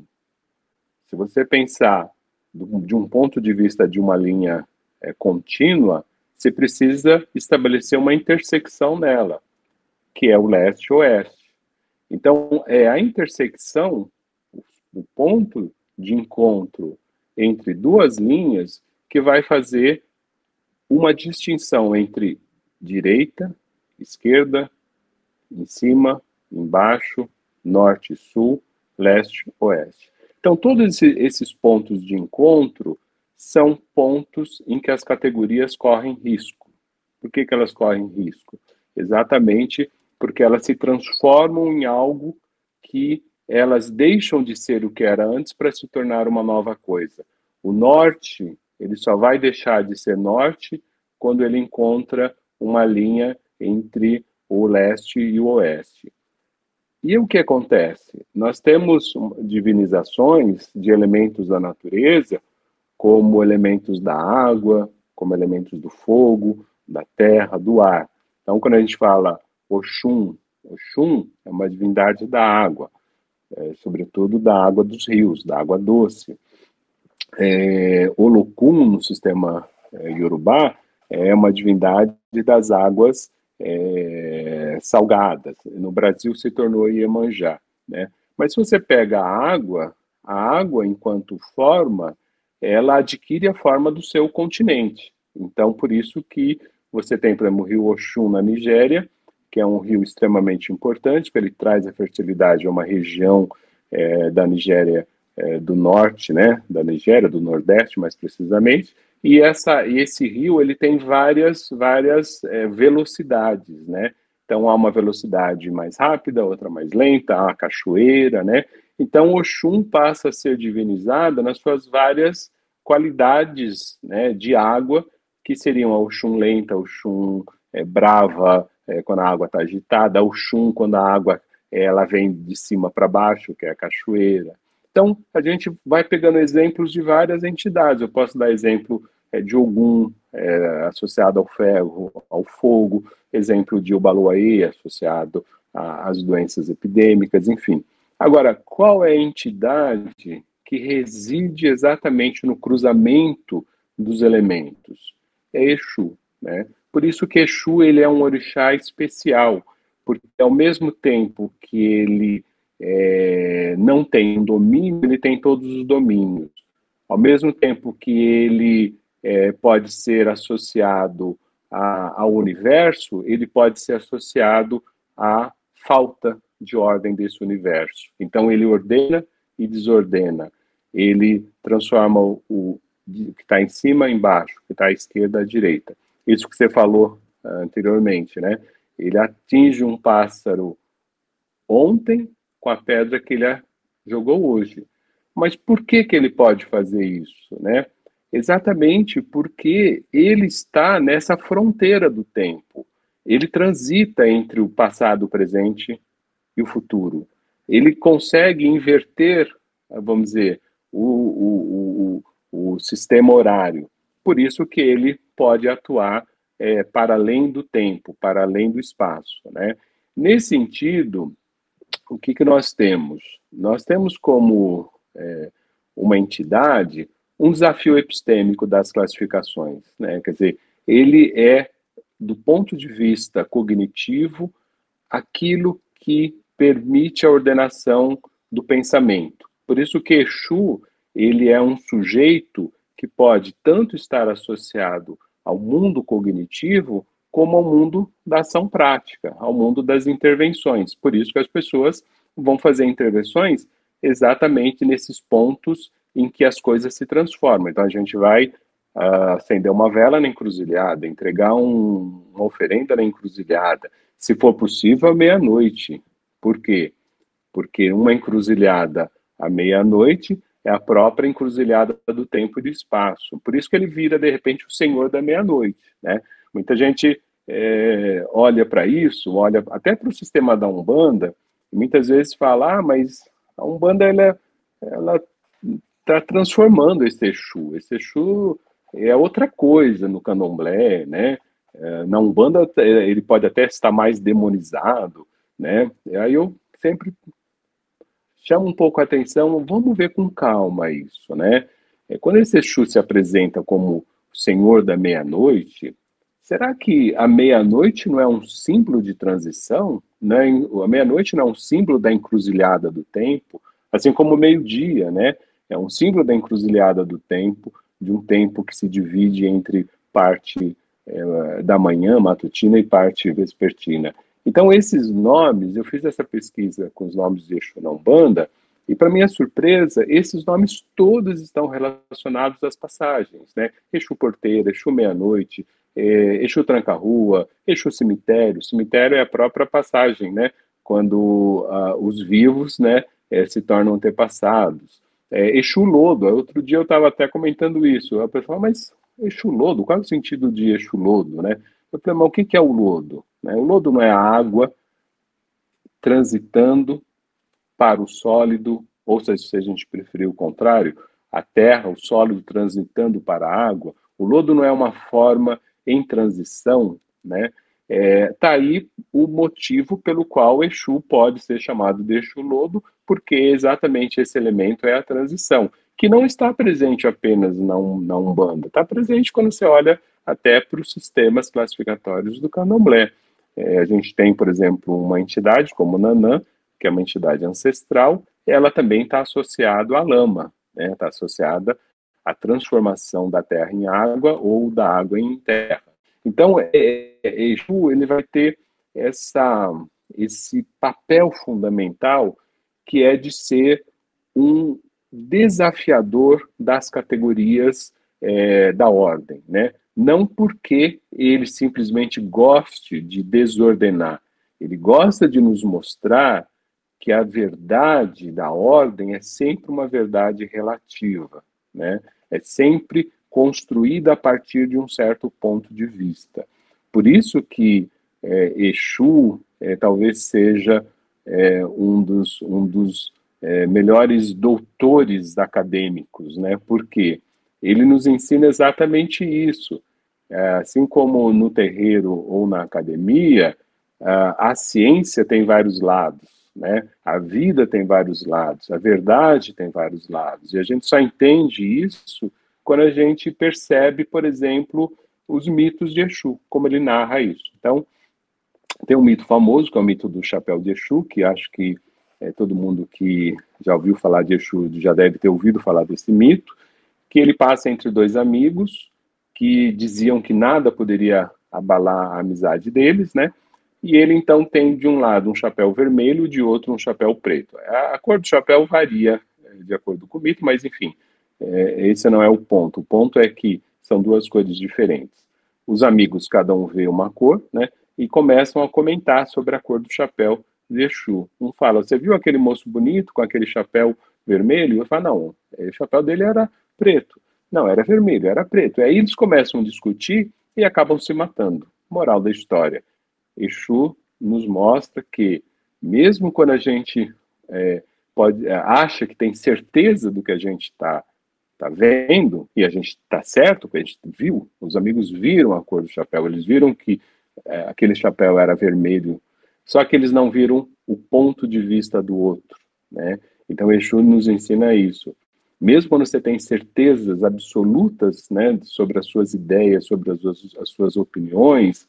Se você pensar do, de um ponto de vista de uma linha é, contínua, você precisa estabelecer uma intersecção nela, que é o leste-oeste. Então, é a intersecção, o ponto de encontro entre duas linhas que vai fazer uma distinção entre direita, esquerda, em cima, embaixo, norte, sul, leste, oeste. Então, todos esses pontos de encontro são pontos em que as categorias correm risco. Por que que elas correm risco? Exatamente porque elas se transformam em algo que elas deixam de ser o que era antes para se tornar uma nova coisa. O norte, ele só vai deixar de ser norte quando ele encontra uma linha entre o leste e o oeste. E o que acontece? Nós temos divinizações de elementos da natureza, como elementos da água, como elementos do fogo, da terra, do ar. Então, quando a gente fala Oxum, Oxum é uma divindade da água, é, sobretudo da água dos rios, da água doce. É, Olokun, no sistema é, Yorubá, é uma divindade das águas é, salgadas. No Brasil se tornou Iemanjá, né? Mas se você pega a água, a água, enquanto forma, ela adquire a forma do seu continente. Então, por isso que você tem, por exemplo, o rio Oxum na Nigéria, que é um rio extremamente importante, porque ele traz a fertilidade a uma região é, da Nigéria é, do norte, né, da Nigéria, do nordeste, mais precisamente, e, essa, e esse rio ele tem várias, várias é, velocidades, né? Então, há uma velocidade mais rápida, outra mais lenta, há a cachoeira, né? Então, Oxum passa a ser divinizada nas suas várias qualidades, né, de água, que seriam a Oxum lenta, a Oxum é, brava, é, quando a água está agitada, a Oxum quando a água é, ela vem de cima para baixo, que é a cachoeira. Então, a gente vai pegando exemplos de várias entidades. Eu posso dar exemplo é, de Ogum, é, associado ao ferro, ao fogo, exemplo de Obaloaê, associado às doenças epidêmicas, enfim. Agora, qual é a entidade que reside exatamente no cruzamento dos elementos? É Exu, né? Por isso que Exu ele é um orixá especial, porque ao mesmo tempo que ele é, não tem um domínio, ele tem todos os domínios. Ao mesmo tempo que ele é, pode ser associado a, ao universo, ele pode ser associado à falta de ordem desse universo. Então, ele ordena e desordena. Ele transforma o, o que está em cima embaixo, o que está à esquerda à direita. Isso que você falou uh, anteriormente, né? Ele atinge um pássaro ontem com a pedra que ele jogou hoje. Mas por que que ele pode fazer isso, né? Exatamente porque ele está nessa fronteira do tempo. Ele transita entre o passado, o presente e o futuro. Ele consegue inverter, vamos dizer, o, o, o, o sistema horário. Por isso que ele pode atuar é, para além do tempo, para além do espaço, né? Nesse sentido, o que, que nós temos? Nós temos como é, uma entidade um desafio epistêmico das classificações, né? Quer dizer, ele é, do ponto de vista cognitivo, aquilo que permite a ordenação do pensamento. Por isso que Exu, ele é um sujeito que pode tanto estar associado ao mundo cognitivo como ao mundo da ação prática, ao mundo das intervenções. Por isso que as pessoas vão fazer intervenções exatamente nesses pontos em que as coisas se transformam. Então a gente vai uh, acender uma vela na encruzilhada, entregar um, uma oferenda na encruzilhada, se for possível, à meia-noite. Por quê? Porque uma encruzilhada à meia-noite é a própria encruzilhada do tempo e do espaço. Por isso que ele vira, de repente, o senhor da meia-noite, né? Muita gente é, olha para isso, olha até para o sistema da Umbanda, e muitas vezes fala, ah, mas a Umbanda, ela ela está transformando esse Exu. Esse Exu é outra coisa no candomblé, né? Na Umbanda, ele pode até estar mais demonizado, né? E aí eu sempre chamo um pouco a atenção, vamos ver com calma isso, né? Quando esse Exu se apresenta como o Senhor da meia-noite, será que a meia-noite não é um símbolo de transição? Né? A meia-noite não é um símbolo da encruzilhada do tempo, assim como o meio-dia, né? É um símbolo da encruzilhada do tempo, de um tempo que se divide entre parte é, da manhã matutina e parte vespertina. Então, esses nomes, eu fiz essa pesquisa com os nomes de Exu na Umbanda, e para minha surpresa, esses nomes todos estão relacionados às passagens, né? Exu Porteira, Exu Meia-Noite, é, Exu Tranca-Rua, Exu Cemitério. Cemitério é a própria passagem, né? Quando ah, os vivos, né, é, se tornam antepassados. É, Exu Lodo, outro dia eu estava até comentando isso, a pessoa, mas Exu Lodo, qual é o sentido de Exu Lodo, né? Eu falei, mas o que é o lodo? O lodo não é a água transitando para o sólido, ou seja, se a gente preferir o contrário, a terra, o sólido transitando para a água. O lodo não é uma forma em transição, né? É, tá aí o motivo pelo qual Exu pode ser chamado de Exu Lodo, porque exatamente esse elemento é a transição, que não está presente apenas na, um, na Umbanda, está presente quando você olha até para os sistemas classificatórios do Candomblé. É, a gente tem, por exemplo, uma entidade como o Nanã, que é uma entidade ancestral, ela também está associada à lama, né? Está associada à transformação da terra em água ou da água em terra. Então, é, é, Exu ele vai ter essa, esse papel fundamental que é de ser um desafiador das categorias é, da ordem, né? Não porque ele simplesmente goste de desordenar, ele gosta de nos mostrar que a verdade da ordem é sempre uma verdade relativa, né? É sempre construída a partir de um certo ponto de vista. Por isso que é, Exu é, talvez seja é, um dos, um dos é, melhores doutores acadêmicos, né? Porque ele nos ensina exatamente isso. É, assim como no terreiro ou na academia, a, a ciência tem vários lados, né? A vida tem vários lados, a verdade tem vários lados, e a gente só entende isso quando a gente percebe, por exemplo, os mitos de Exu, como ele narra isso. Então, tem um mito famoso, que é o mito do chapéu de Exu, que acho que é, todo mundo que já ouviu falar de Exu já deve ter ouvido falar desse mito, que ele passa entre dois amigos que diziam que nada poderia abalar a amizade deles, né? E ele, então, tem de um lado um chapéu vermelho, de outro um chapéu preto. A cor do chapéu varia de acordo com o mito, mas, enfim, é, esse não é o ponto. O ponto é que são duas cores diferentes. Os amigos, cada um vê uma cor, né? E começam a comentar sobre a cor do chapéu de Exu. Um fala, você viu aquele moço bonito com aquele chapéu vermelho? Eu falo, não, o chapéu dele era preto. Não, era vermelho, era preto. E aí eles começam a discutir e acabam se matando. Moral da história. Exu nos mostra que, mesmo quando a gente é, pode, acha que tem certeza do que a gente está tá vendo, e a gente está certo, que a gente viu, os amigos viram a cor do chapéu, eles viram que é, aquele chapéu era vermelho, só que eles não viram o ponto de vista do outro, né? Então, Exu nos ensina isso. Mesmo quando você tem certezas absolutas, né, sobre as suas ideias, sobre as suas, as suas opiniões,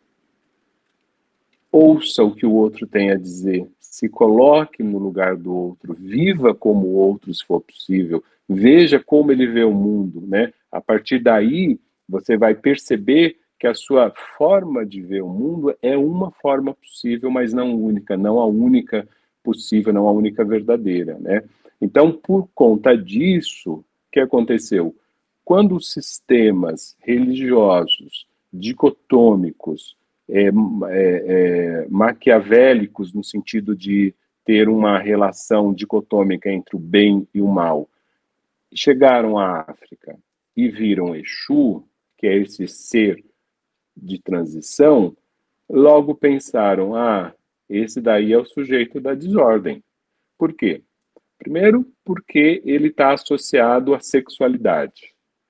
ouça o que o outro tem a dizer, se coloque no lugar do outro, viva como o outro, se for possível, veja como ele vê o mundo, né? A partir daí, você vai perceber que a sua forma de ver o mundo é uma forma possível, mas não única, não a única possível, não a única verdadeira, né? Então, por conta disso, o que aconteceu? Quando os sistemas religiosos dicotômicos, É, é, é, maquiavélicos no sentido de ter uma relação dicotômica entre o bem e o mal, chegaram à África e viram Exu, que é esse ser de transição, logo pensaram, ah, esse daí é o sujeito da desordem. Por quê? Primeiro, porque ele está associado à sexualidade.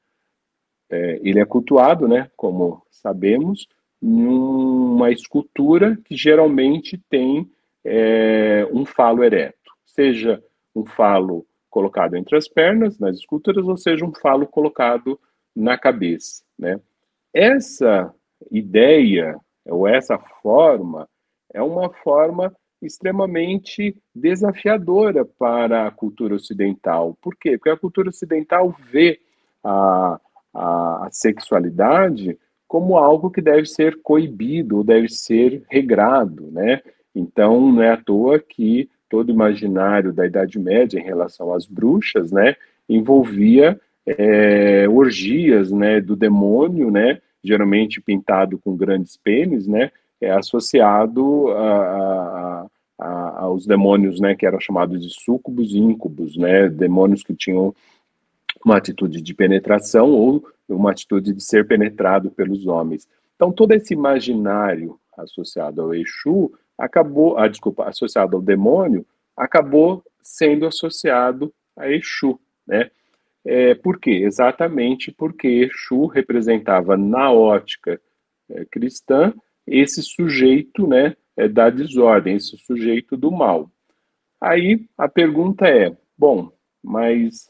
É, ele é cultuado, né, como sabemos, numa escultura que geralmente tem é, um falo ereto, seja um falo colocado entre as pernas, nas esculturas, ou seja um falo colocado na cabeça, né? Essa ideia, ou essa forma, é uma forma extremamente desafiadora para a cultura ocidental. Por quê? Porque a cultura ocidental vê a, a, a sexualidade como algo que deve ser coibido, deve ser regrado, né? Então, não é à toa que todo o imaginário da Idade Média em relação às bruxas, né, envolvia é, orgias, né, do demônio, né, geralmente pintado com grandes pênis, né, é associado a, a, a, aos demônios, né, que eram chamados de súcubos e íncubos, né, demônios que tinham uma atitude de penetração ou uma atitude de ser penetrado pelos homens. Então, todo esse imaginário associado ao Exu, acabou, ah, desculpa, associado ao demônio, acabou sendo associado a Exu, né? É, por quê? Exatamente porque Exu representava, na ótica é, cristã, esse sujeito, né, é, da desordem, esse sujeito do mal. Aí a pergunta é, bom, mas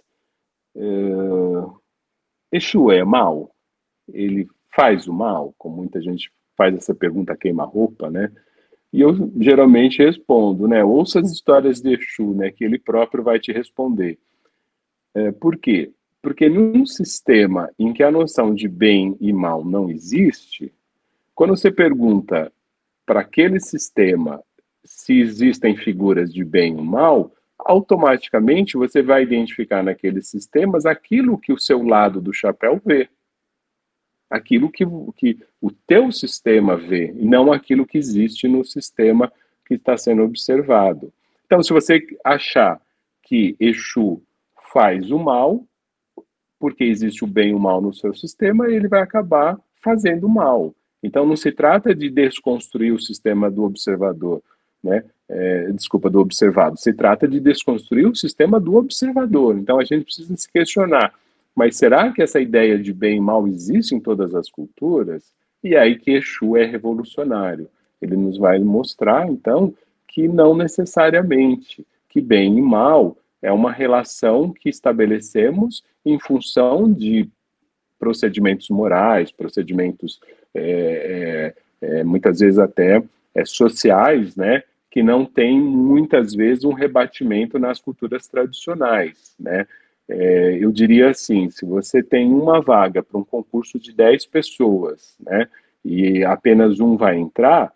uh, Exu é mal? Ele faz o mal? Como muita gente faz essa pergunta queima-roupa, né? E eu geralmente respondo, né? Ouça as histórias de Exu, né? Que ele próprio vai te responder. É, por quê? Porque num sistema em que a noção de bem e mal não existe, quando você pergunta para aquele sistema se existem figuras de bem e mal, automaticamente você vai identificar naqueles sistemas aquilo que o seu lado do chapéu vê, aquilo que, que o teu sistema vê, e não aquilo que existe no sistema que está sendo observado. Então, se você achar que Exu faz o mal, porque existe o bem e o mal no seu sistema, ele vai acabar fazendo mal. Então, não se trata de desconstruir o sistema do observador, né? É, desculpa, do observado. Se trata de desconstruir o sistema do observador. Então, a gente precisa se questionar, mas será que essa ideia de bem e mal existe em todas as culturas? E é aí que Exu é revolucionário. Ele nos vai mostrar, então, que não necessariamente, que bem e mal é uma relação que estabelecemos em função de procedimentos morais, procedimentos é, é, é, muitas vezes até é, sociais, né, que não tem muitas vezes um rebatimento nas culturas tradicionais, né. É, eu diria assim, se você tem uma vaga para um concurso de dez pessoas, né, e apenas um vai entrar,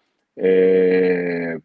é,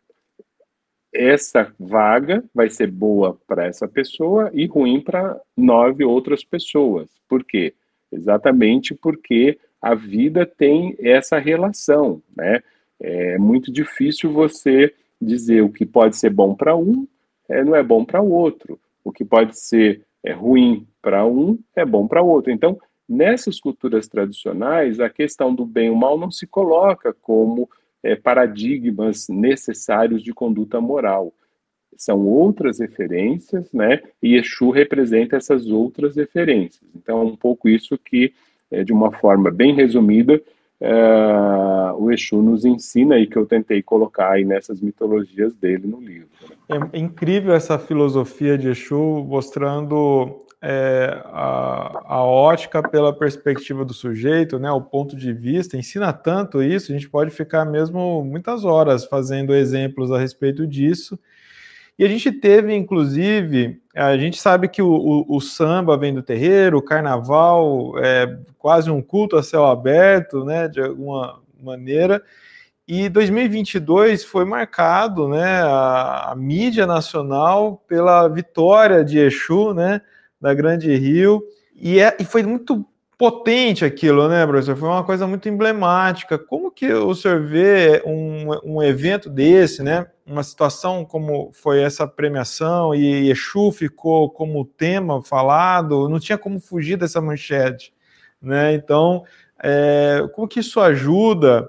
essa vaga vai ser boa para essa pessoa e ruim para nove outras pessoas. Por quê? Exatamente porque a vida tem essa relação, né? É muito difícil você dizer o que pode ser bom para um, é, não é bom para o outro. O que pode ser é, ruim para um, é bom para o outro. Então, nessas culturas tradicionais, a questão do bem e o mal não se coloca como é, paradigmas necessários de conduta moral. São outras referências, né? E Exu representa essas outras referências. Então, é um pouco isso que, é, de uma forma bem resumida, é, o Exu nos ensina e que eu tentei colocar aí nessas mitologias dele no livro. É incrível essa filosofia de Exu mostrando é, a, a ótica pela perspectiva do sujeito, né, o ponto de vista, ensina tanto isso, a gente pode ficar mesmo muitas horas fazendo exemplos a respeito disso. E a gente teve, inclusive, a gente sabe que o, o, o samba vem do terreiro, o carnaval é quase um culto a céu aberto, né, de alguma maneira. E dois mil e vinte e dois foi marcado, né, a, a mídia nacional pela vitória de Exu, né, da Grande Rio, e, é, e foi muito potente aquilo, né, professor? Foi uma coisa muito emblemática. Como que o senhor vê um, um evento desse, né, uma situação como foi essa premiação e Exu ficou como tema falado, não tinha como fugir dessa manchete, né? Então, é, como que isso ajuda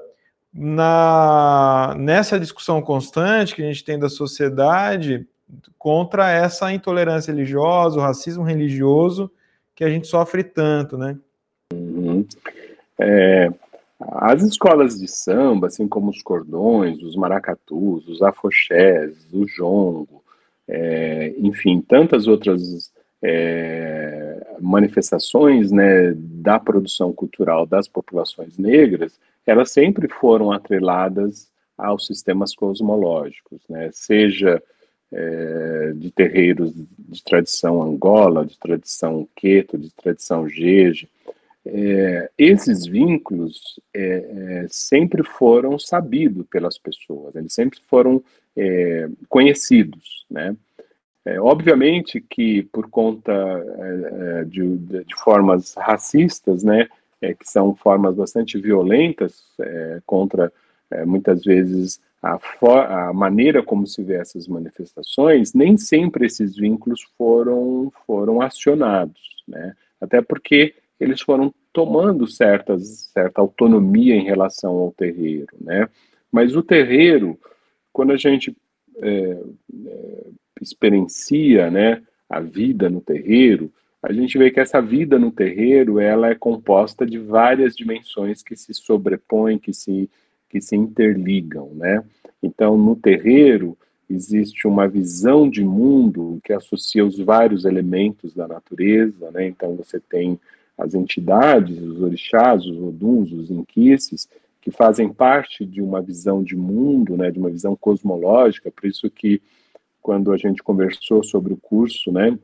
Na, nessa discussão constante que a gente tem da sociedade contra essa intolerância religiosa, o racismo religioso que a gente sofre tanto, né? Uhum. É, as escolas de samba, assim como os cordões, os maracatus, os afoxés, o jongo, é, enfim, tantas outras é, manifestações, né, da produção cultural das populações negras, elas sempre foram atreladas aos sistemas cosmológicos, né, seja é, de terreiros de tradição Angola, de tradição Queto, de tradição Jeje. É, esses vínculos é, é, sempre foram sabidos pelas pessoas, eles sempre foram é, conhecidos, né? É, obviamente que por conta é, de, de formas racistas, né, é, que são formas bastante violentas é, contra, é, muitas vezes, a, a maneira como se vê essas manifestações, nem sempre esses vínculos foram, foram acionados, né? Até porque eles foram tomando certas, certa autonomia em relação ao terreiro, né? Mas o terreiro, quando a gente é, é, experiencia, né, a vida no terreiro, a gente vê que essa vida no terreiro ela é composta de várias dimensões que se sobrepõem, que se, que se interligam, né? Então, no terreiro, existe uma visão de mundo que associa os vários elementos da natureza, né? Então, você tem as entidades, os orixás, os oduns, os inquices, que fazem parte de uma visão de mundo, né, de uma visão cosmológica, por isso que quando a gente conversou sobre o curso, né,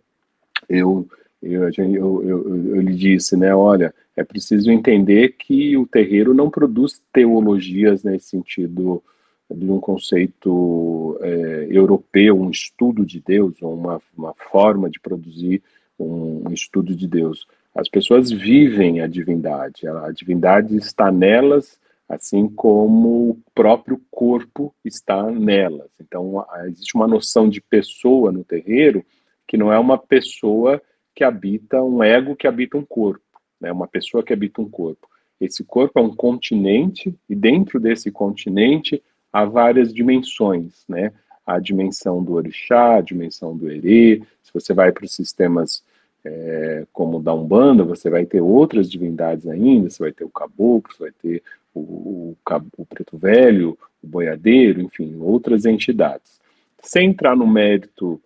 eu, eu, eu, eu, eu lhe disse, né, olha, é preciso entender que o terreiro não produz teologias nesse sentido de um conceito é, europeu, um estudo de Deus, ou uma, uma forma de produzir um, um estudo de Deus. As pessoas vivem a divindade, a divindade está nelas, assim como o próprio corpo está nelas. Então, existe uma noção de pessoa no terreiro que não é uma pessoa que habita um ego que habita um corpo, né? Uma pessoa que habita um corpo. Esse corpo é um continente e dentro desse continente há várias dimensões, né? A dimensão do orixá, a dimensão do erê. Se você vai para os sistemas é, como da Umbanda, você vai ter outras divindades ainda, você vai ter o caboclo, você vai ter o, o, o preto velho, o boiadeiro, enfim, outras entidades. Sem entrar no mérito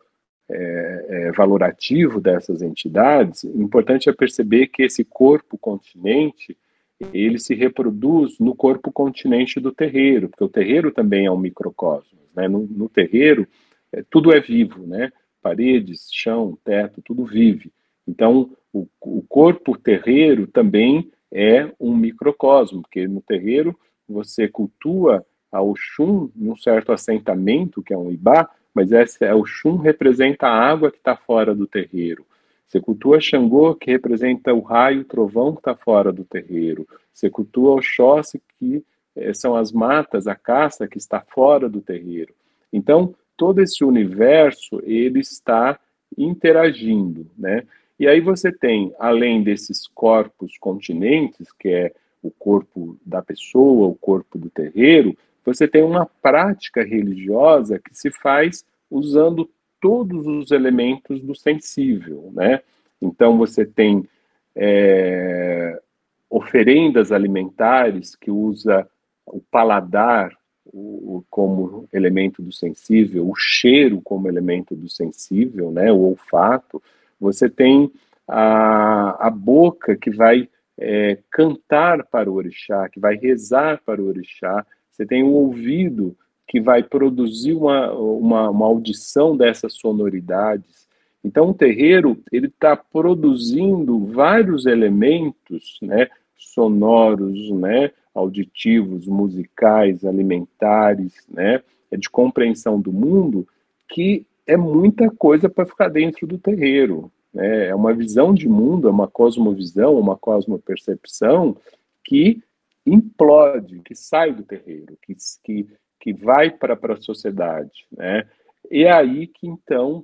é, é, valorativo dessas entidades, o importante é perceber que esse corpo continente ele se reproduz no corpo continente do terreiro, porque o terreiro também é um microcosmos, né? No, no terreiro, é, tudo é vivo, né? Paredes, chão, teto, tudo vive. Então, o, o corpo terreiro também é um microcosmo, porque no terreiro você cultua a Oxum num certo assentamento, que é um ibá, mas esse Oxum representa a água que está fora do terreiro. Você cultua Xangô, que representa o raio, o trovão que está fora do terreiro. Você cultua Oxóssi, que eh, são as matas, a caça que está fora do terreiro. Então, todo esse universo, ele está interagindo, né? E aí você tem, além desses corpos continentes, que é o corpo da pessoa, o corpo do terreiro, você tem uma prática religiosa que se faz usando todos os elementos do sensível, né? Então você tem é, oferendas alimentares que usa o paladar o, como elemento do sensível, o cheiro como elemento do sensível, né? O olfato. Você tem a, a boca que vai é, cantar para o orixá, que vai rezar para o orixá. Você tem o ouvido que vai produzir uma, uma, uma audição dessas sonoridades. Então, o terreiro ele está produzindo vários elementos, né, sonoros, né, auditivos, musicais, alimentares, né, de compreensão do mundo, que é muita coisa para ficar dentro do terreiro. Né? É uma visão de mundo, é uma cosmovisão, uma cosmopercepção que implode, que sai do terreiro, que, que, que vai para a sociedade. Né? E é aí que, então,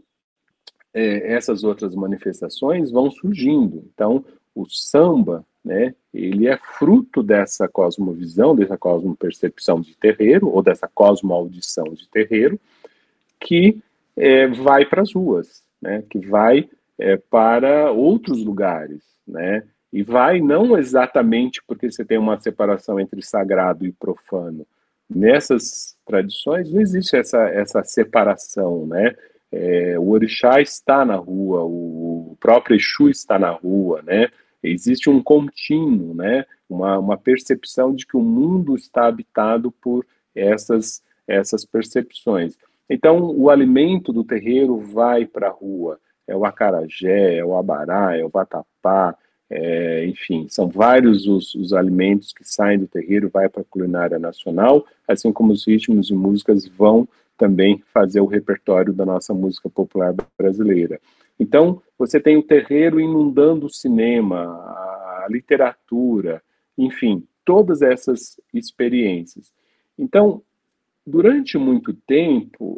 é, essas outras manifestações vão surgindo. Então, o samba, né, ele é fruto dessa cosmovisão, dessa cosmopercepção de terreiro, ou dessa cosmoaudição de terreiro, que é, vai para as ruas, né, que vai é, para outros lugares, né, e vai não exatamente porque você tem uma separação entre sagrado e profano. Nessas tradições não existe essa, essa separação, né? É, o orixá está na rua, o próprio Exu está na rua, né? Existe um contínuo, né? Uma, uma percepção de que o mundo está habitado por essas, essas percepções. Então, o alimento do terreiro vai para a rua. É o acarajé, é o abará, é o vatapá, é, enfim, são vários os, os alimentos que saem do terreiro, vai para a culinária nacional, assim como os ritmos e músicas vão também fazer o repertório da nossa música popular brasileira. Então, você tem o terreiro inundando o cinema, a literatura, enfim, todas essas experiências. Então, durante muito tempo,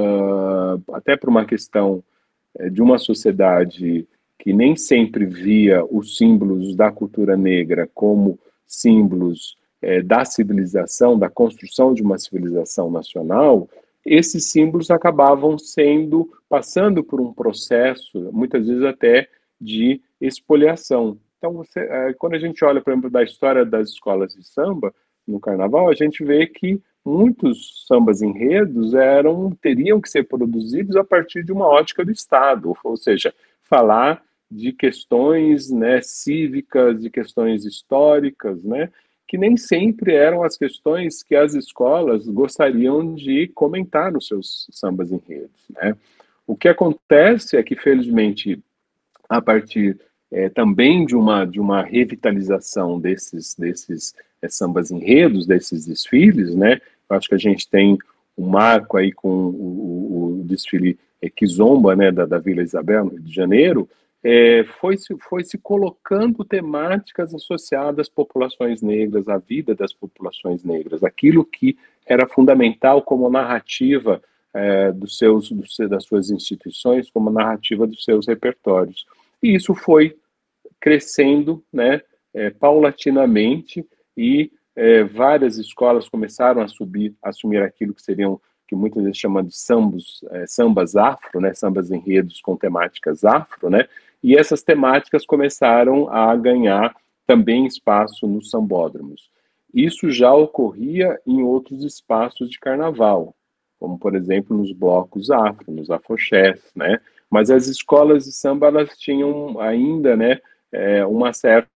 uh, até por uma questão uh, de uma sociedade que nem sempre via os símbolos da cultura negra como símbolos é, da civilização, da construção de uma civilização nacional, esses símbolos acabavam sendo, passando por um processo, muitas vezes até de expoliação. Então, você, quando a gente olha, por exemplo, da história das escolas de samba no Carnaval, a gente vê que muitos sambas enredos eram, teriam que ser produzidos a partir de uma ótica do Estado, ou seja, falar de questões, né, cívicas, de questões históricas, né, que nem sempre eram as questões que as escolas gostariam de comentar nos seus sambas enredos, né. O que acontece é que, felizmente, a partir é, também de uma, de uma revitalização desses, desses é, sambas enredos, desses desfiles, né, eu acho que a gente tem um marco aí com o, o, o desfile é, Kizomba, né, da, da Vila Isabel, no Rio de Janeiro, é, foi, se, foi se colocando temáticas associadas às populações negras, à vida das populações negras, aquilo que era fundamental como narrativa é, dos seus, dos, das suas instituições, como narrativa dos seus repertórios. E isso foi crescendo, né, é, paulatinamente, e é, várias escolas começaram a subir, a assumir aquilo que seriam, que muitas vezes chamam de sambos, é, sambas afro, né, sambas enredos com temáticas afro, né, e essas temáticas começaram a ganhar também espaço nos sambódromos. Isso já ocorria em outros espaços de carnaval, como, por exemplo, nos blocos afro, nos afoxés, né, mas as escolas de samba, elas tinham ainda, né, é, uma certa,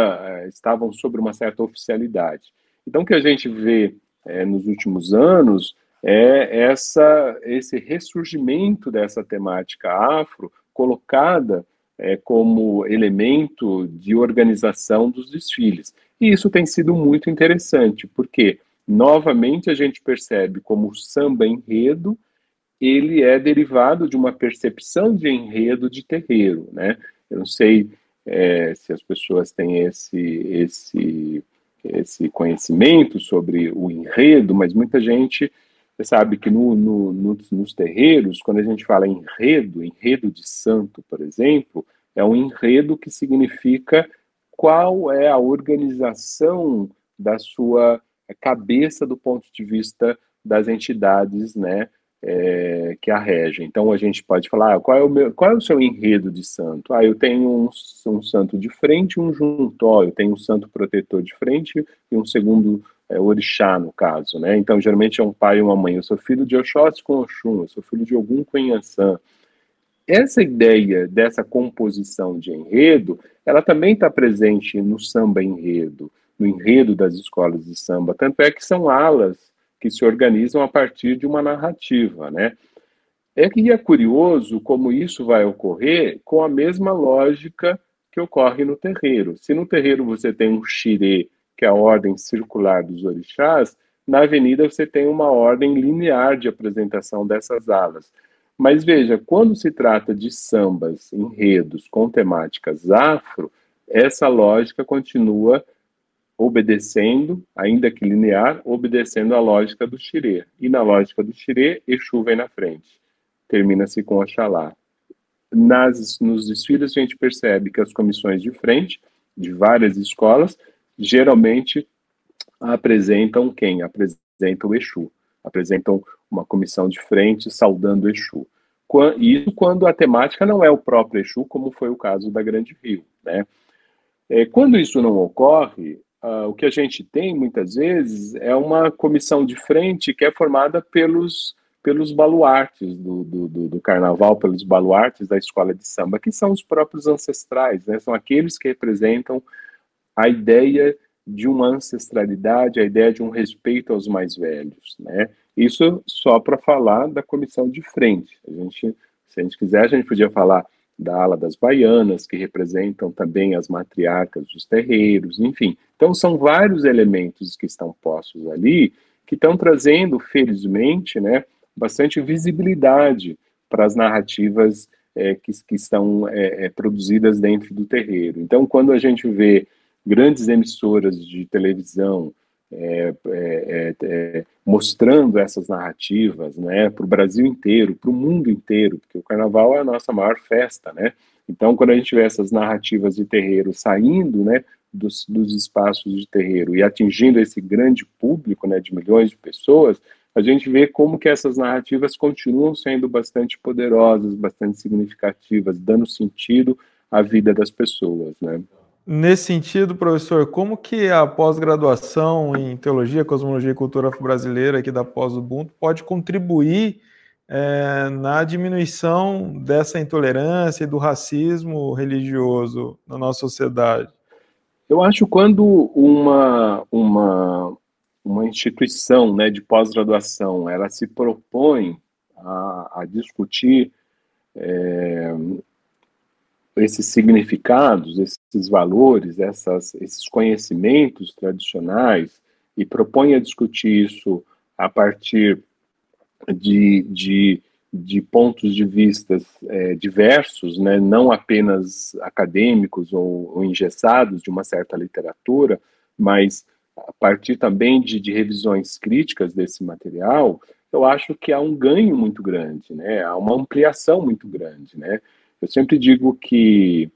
estavam sobre uma certa oficialidade. Então, o que a gente vê é, nos últimos anos é essa, esse ressurgimento dessa temática afro, colocada é, como elemento de organização dos desfiles. E isso tem sido muito interessante, porque, novamente, a gente percebe como o samba enredo, ele é derivado de uma percepção de enredo de terreiro, né? Eu não sei é, se as pessoas têm esse, esse, esse conhecimento sobre o enredo, mas muita gente sabe que no, no, no, nos terreiros, quando a gente fala enredo, enredo de santo, por exemplo, é um enredo que significa qual é a organização da sua cabeça do ponto de vista das entidades, né, é, que a regem. Então a gente pode falar, ah, qual é o meu, qual é o seu enredo de santo? Ah, eu tenho um, um santo de frente e um junto, ó, eu tenho um santo protetor de frente e um segundo é, orixá, no caso, né? Então geralmente é um pai e uma mãe. Eu sou filho de Oxóssi com Oxum, eu sou filho de Ogum com Inhansã. Essa ideia dessa composição de enredo, ela também está presente no samba enredo, no enredo das escolas de samba, tanto é que são alas que se organizam a partir de uma narrativa, né? É que é curioso como isso vai ocorrer com a mesma lógica que ocorre no terreiro. Se no terreiro você tem um xirê, que é a ordem circular dos orixás, na avenida você tem uma ordem linear de apresentação dessas alas. Mas veja, quando se trata de sambas, enredos com temáticas afro, essa lógica continua obedecendo, ainda que linear, obedecendo a lógica do xirê. E na lógica do xirê, Exu vem na frente. Termina-se com Oxalá. Nas, nos desfiles, a gente percebe que as comissões de frente, de várias escolas, geralmente apresentam quem? Apresentam o Exu. Apresentam uma comissão de frente saudando o Exu. Isso quando a temática não é o próprio Exu, como foi o caso da Grande Rio, né? Quando isso não ocorre, Uh, o que a gente tem, muitas vezes, é uma comissão de frente que é formada pelos, pelos baluartes do, do, do, do carnaval, pelos baluartes da escola de samba, que são os próprios ancestrais, né? São aqueles que representam a ideia de uma ancestralidade, a ideia de um respeito aos mais velhos, né? Isso só para falar da comissão de frente. A gente, se a gente quiser, a gente podia falar da ala das baianas, que representam também as matriarcas dos terreiros, enfim. Então, são vários elementos que estão postos ali, que estão trazendo, felizmente, né, bastante visibilidade para as narrativas é, que, que estão é, é, produzidas dentro do terreiro. Então, quando a gente vê grandes emissoras de televisão é, é, é, mostrando essas narrativas, né, para o Brasil inteiro, para o mundo inteiro, porque o Carnaval é a nossa maior festa, né? Então, quando a gente vê essas narrativas de terreiro saindo, né, dos, dos espaços de terreiro e atingindo esse grande público, né, de milhões de pessoas, a gente vê como que essas narrativas continuam sendo bastante poderosas, bastante significativas, dando sentido à vida das pessoas, né? Nesse sentido, professor, como que a pós-graduação em Teologia, Cosmologia e Cultura Afro-Brasileira aqui da Pós-Ubuntu pode contribuir é, na diminuição dessa intolerância e do racismo religioso na nossa sociedade? Eu acho que quando uma, uma, uma instituição, né, de pós-graduação ela se propõe a, a discutir é, esses significados, esses valores, essas, esses conhecimentos tradicionais e propõe a discutir isso a partir de, de, de pontos de vista é, diversos, né, não apenas acadêmicos ou, ou engessados de uma certa literatura, mas a partir também de, de revisões críticas desse material, eu acho que há um ganho muito grande, né, há uma ampliação muito grande, né. Eu sempre digo que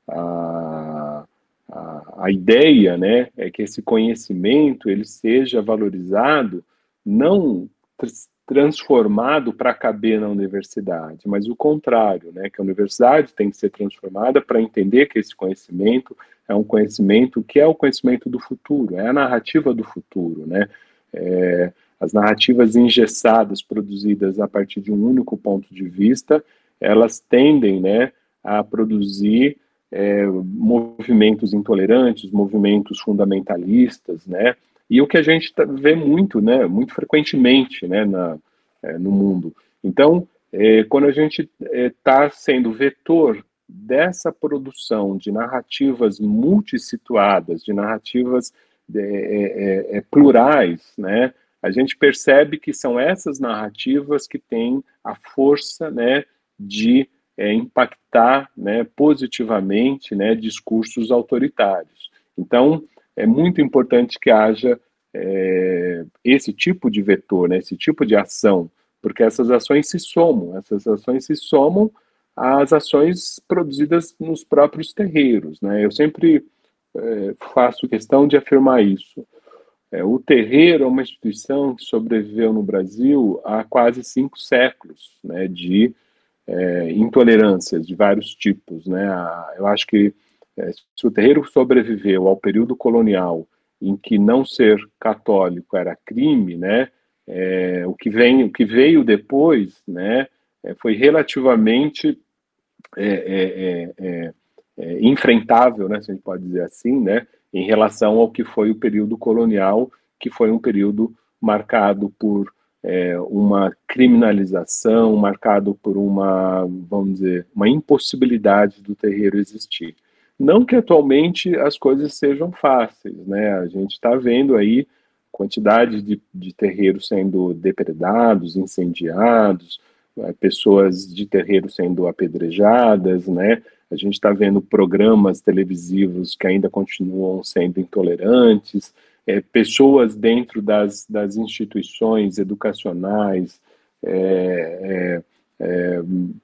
a, a, a ideia, né, é que esse conhecimento ele seja valorizado, não transformado para caber na universidade, mas o contrário, né, que a universidade tem que ser transformada para entender que esse conhecimento é um conhecimento que é o conhecimento do futuro, é a narrativa do futuro, né, é, as narrativas engessadas produzidas a partir de um único ponto de vista, elas tendem, né, a produzir é, movimentos intolerantes, movimentos fundamentalistas, né, e o que a gente vê muito, né, muito frequentemente, né, na, é, no mundo. Então, é, quando a gente está é, sendo vetor dessa produção de narrativas multissituadas, de narrativas é, é, é, plurais, né, a gente percebe que são essas narrativas que têm a força, né, de é, impactar, né, positivamente, né, discursos autoritários. Então, é muito importante que haja é, esse tipo de vetor, né, esse tipo de ação, porque essas ações se somam, essas ações se somam às ações produzidas nos próprios terreiros, né. Eu sempre é, faço questão de afirmar isso. É, o terreiro é uma instituição que sobreviveu no Brasil há quase cinco séculos, né, de é, intolerâncias de vários tipos, né. Eu acho que é, se o terreiro sobreviveu ao período colonial, em que não ser católico era crime, né, é, o que vem, o que veio depois, né, é, foi relativamente é, é, é, é, enfrentável, né, se a gente pode dizer assim, né, em relação ao que foi o período colonial, que foi um período marcado por é, uma criminalização, marcado por uma, vamos dizer, uma impossibilidade do terreiro existir. Não que atualmente as coisas sejam fáceis, né? A gente está vendo aí quantidade de, de terreiros sendo depredados, incendiados, né? Pessoas de terreiro sendo apedrejadas, né? A gente está vendo programas televisivos que ainda continuam sendo intolerantes, é, pessoas dentro das, das instituições educacionais, é, é, é,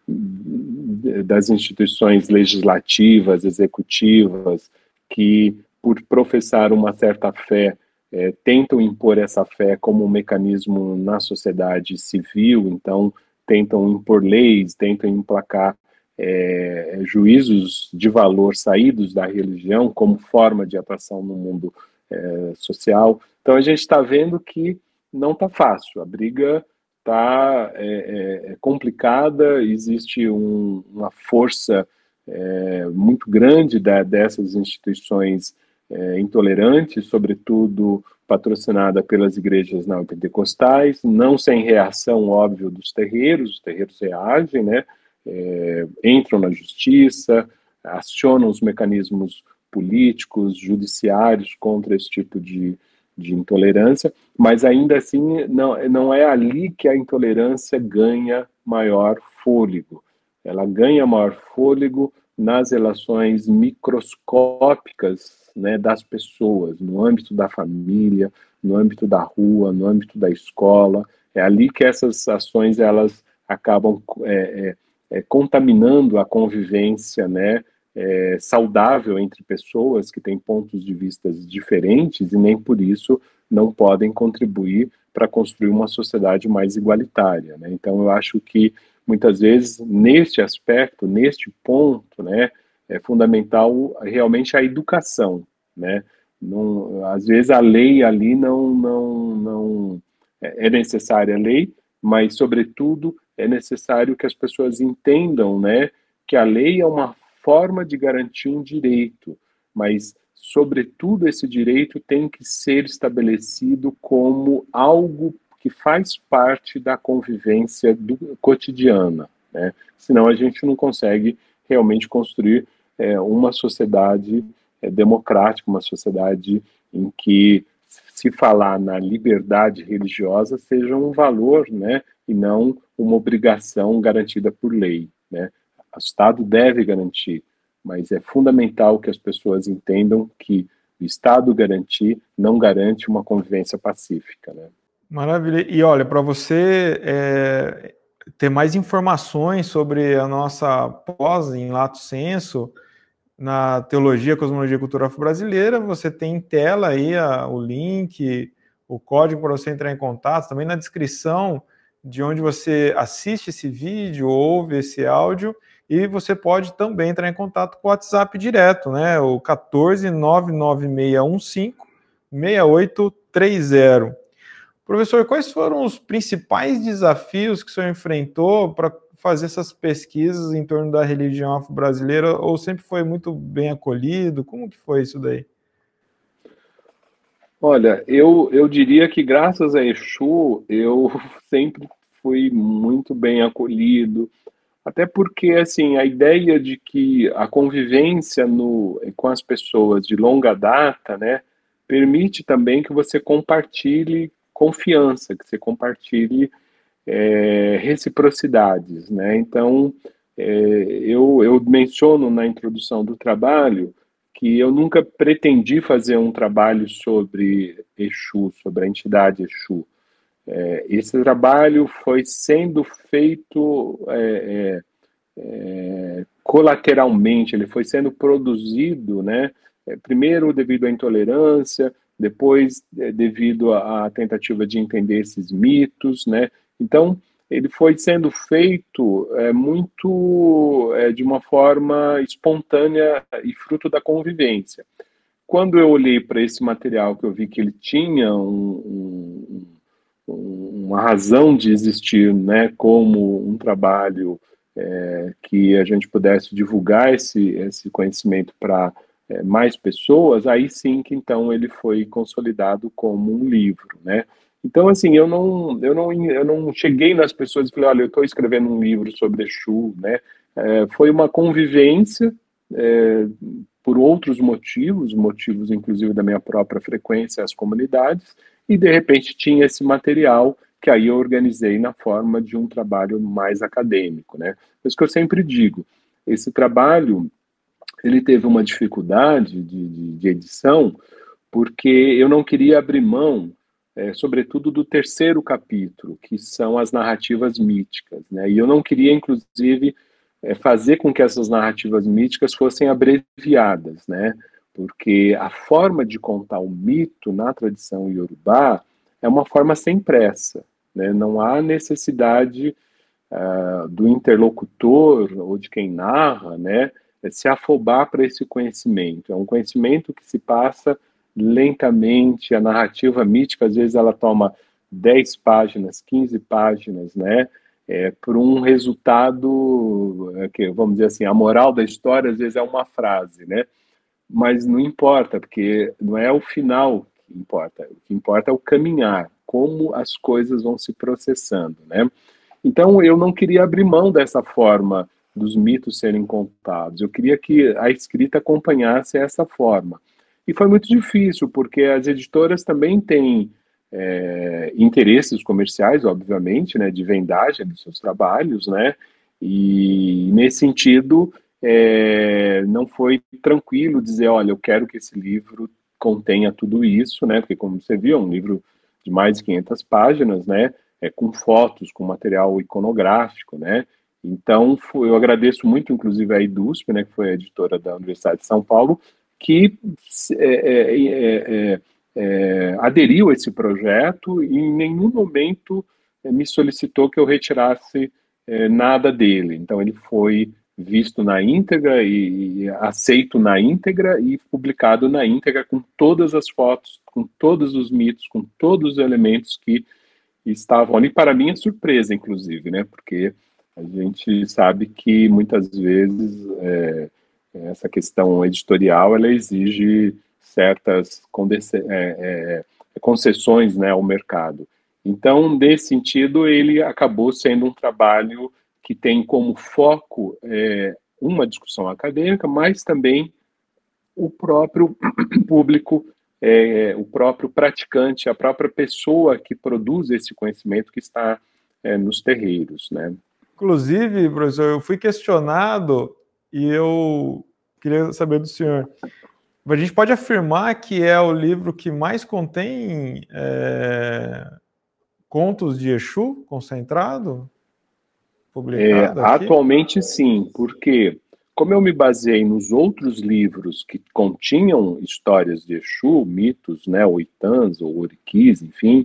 das instituições legislativas, executivas, que, por professar uma certa fé, é, tentam impor essa fé como um mecanismo na sociedade civil, então tentam impor leis, tentam emplacar é, juízos de valor saídos da religião como forma de atuação no mundo é, social. Então a gente está vendo que não está fácil, a briga está é, é, complicada, existe um, uma força é, muito grande da, dessas instituições é, intolerantes, sobretudo patrocinada pelas igrejas neopentecostais, não sem reação, óbvio, dos terreiros, os terreiros reagem, né, é, entram na justiça, acionam os mecanismos políticos, judiciários contra esse tipo de, de intolerância, mas ainda assim não, não é ali que a intolerância ganha maior fôlego. Ela ganha maior fôlego nas relações microscópicas, né, das pessoas, no âmbito da família, no âmbito da rua, no âmbito da escola. É ali que essas ações elas acabam é, é, é, contaminando a convivência, né, é, saudável entre pessoas que têm pontos de vista diferentes e nem por isso não podem contribuir para construir uma sociedade mais igualitária, né? Então, eu acho que, muitas vezes, neste aspecto, neste ponto, né, é fundamental realmente a educação, né? Não, às vezes, a lei ali não, não, não é necessária a lei, mas, sobretudo, é necessário que as pessoas entendam, né, que a lei é uma forma de garantir um direito, mas, sobretudo, esse direito tem que ser estabelecido como algo que faz parte da convivência do, cotidiana, né? Senão a gente não consegue realmente construir é, uma sociedade é, democrática, uma sociedade em que se falar na liberdade religiosa seja um valor, né, e não uma obrigação garantida por lei, né? O Estado deve garantir, mas é fundamental que as pessoas entendam que o Estado garantir não garante uma convivência pacífica, né? Maravilha. E olha, para você é, ter mais informações sobre a nossa pós em Lato Sensu, na Teologia, Cosmologia e Cultura Afro-Brasileira, você tem em tela aí a, o link, o código para você entrar em contato, também na descrição de onde você assiste esse vídeo, ouve esse áudio, e você pode também entrar em contato com o WhatsApp direto, né? O um quatro nove nove seis um cinco seis oito três zero. Professor, quais foram os principais desafios que o senhor enfrentou para fazer essas pesquisas em torno da religião afro-brasileira, ou sempre foi muito bem acolhido? Como que foi isso daí? Olha, eu, eu diria que graças a Exu, eu sempre fui muito bem acolhido, até porque, assim, a ideia de que a convivência no, com as pessoas de longa data, né, permite também que você compartilhe confiança, que você compartilhe é, reciprocidades, né? Então, é, eu, eu menciono na introdução do trabalho que eu nunca pretendi fazer um trabalho sobre Exu, sobre a entidade Exu. É, esse trabalho foi sendo feito é, é, colateralmente, ele foi sendo produzido, né? É, primeiro devido à intolerância, depois é, devido à, à tentativa de entender esses mitos, né? Então, ele foi sendo feito é, muito é, de uma forma espontânea e fruto da convivência. Quando eu olhei para esse material, que eu vi que ele tinha um, um, uma razão de existir, né, como um trabalho é, que a gente pudesse divulgar esse, esse conhecimento para é, mais pessoas, aí sim que então ele foi consolidado como um livro, né? Então, assim, eu não, eu não, eu não cheguei nas pessoas e falei, olha, eu estou escrevendo um livro sobre Exu, né? É, foi uma convivência é, por outros motivos, motivos inclusive da minha própria frequência às comunidades, e de repente tinha esse material que aí eu organizei na forma de um trabalho mais acadêmico, né? Por isso que eu sempre digo, esse trabalho, ele teve uma dificuldade de, de, de edição, porque eu não queria abrir mão, é, sobretudo do terceiro capítulo, que são as narrativas míticas, né? E eu não queria, inclusive, é, fazer com que essas narrativas míticas fossem abreviadas, né? Porque a forma de contar o mito na tradição iorubá é uma forma sem pressa, né? Não há necessidade uh, do interlocutor ou de quem narra, né, se afobar para esse conhecimento. É um conhecimento que se passa lentamente, a narrativa mítica, às vezes ela toma dez páginas, quinze páginas, né, é, por um resultado, é, que, vamos dizer assim, a moral da história às vezes é uma frase, né, mas não importa, porque não é o final que importa, o que importa é o caminhar, como as coisas vão se processando, né. Então eu não queria abrir mão dessa forma dos mitos serem contados, eu queria que a escrita acompanhasse essa forma. E foi muito difícil, porque as editoras também têm é, interesses comerciais, obviamente, né, de vendagem dos seus trabalhos, né, e nesse sentido é, não foi tranquilo dizer, olha, eu quero que esse livro contenha tudo isso, né, porque como você viu, é um livro de mais de quinhentas páginas, né, é, com fotos, com material iconográfico, né, Então, eu agradeço muito, inclusive, a EDUSP, né, que foi a editora da Universidade de São Paulo, que é, é, é, é, aderiu a esse projeto e em nenhum momento me solicitou que eu retirasse é, nada dele. Então, ele foi visto na íntegra e, e aceito na íntegra e publicado na íntegra com todas as fotos, com todos os mitos, com todos os elementos que estavam ali, para minha surpresa, inclusive, né, porque a gente sabe que muitas vezes é, essa questão editorial ela exige certas é, é, concessões, né, ao mercado. Então, nesse sentido, ele acabou sendo um trabalho que tem como foco é, uma discussão acadêmica, mas também o próprio público, é, o próprio praticante, a própria pessoa que produz esse conhecimento que está é, nos terreiros, né? Inclusive, professor, eu fui questionado e eu queria saber do senhor. A gente pode afirmar que é o livro que mais contém é, contos de Exu concentrado? Publicado É, aqui? atualmente, sim, porque como eu me baseei nos outros livros que continham histórias de Exu, mitos, né, oitãs ou oriquis, enfim,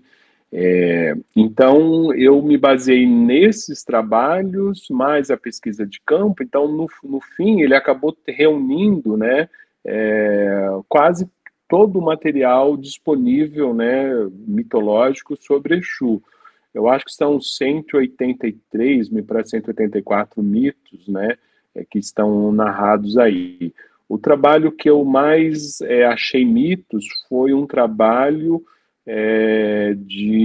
é, então eu me baseei nesses trabalhos, mais a pesquisa de campo, então no, no fim ele acabou reunindo, né, é, quase todo o material disponível, né, mitológico sobre Exu. Eu acho que são cento e oitenta e três, me parece cento e oitenta e quatro mitos, né, é, que estão narrados aí. O trabalho que eu mais é, achei mitos foi um trabalho é,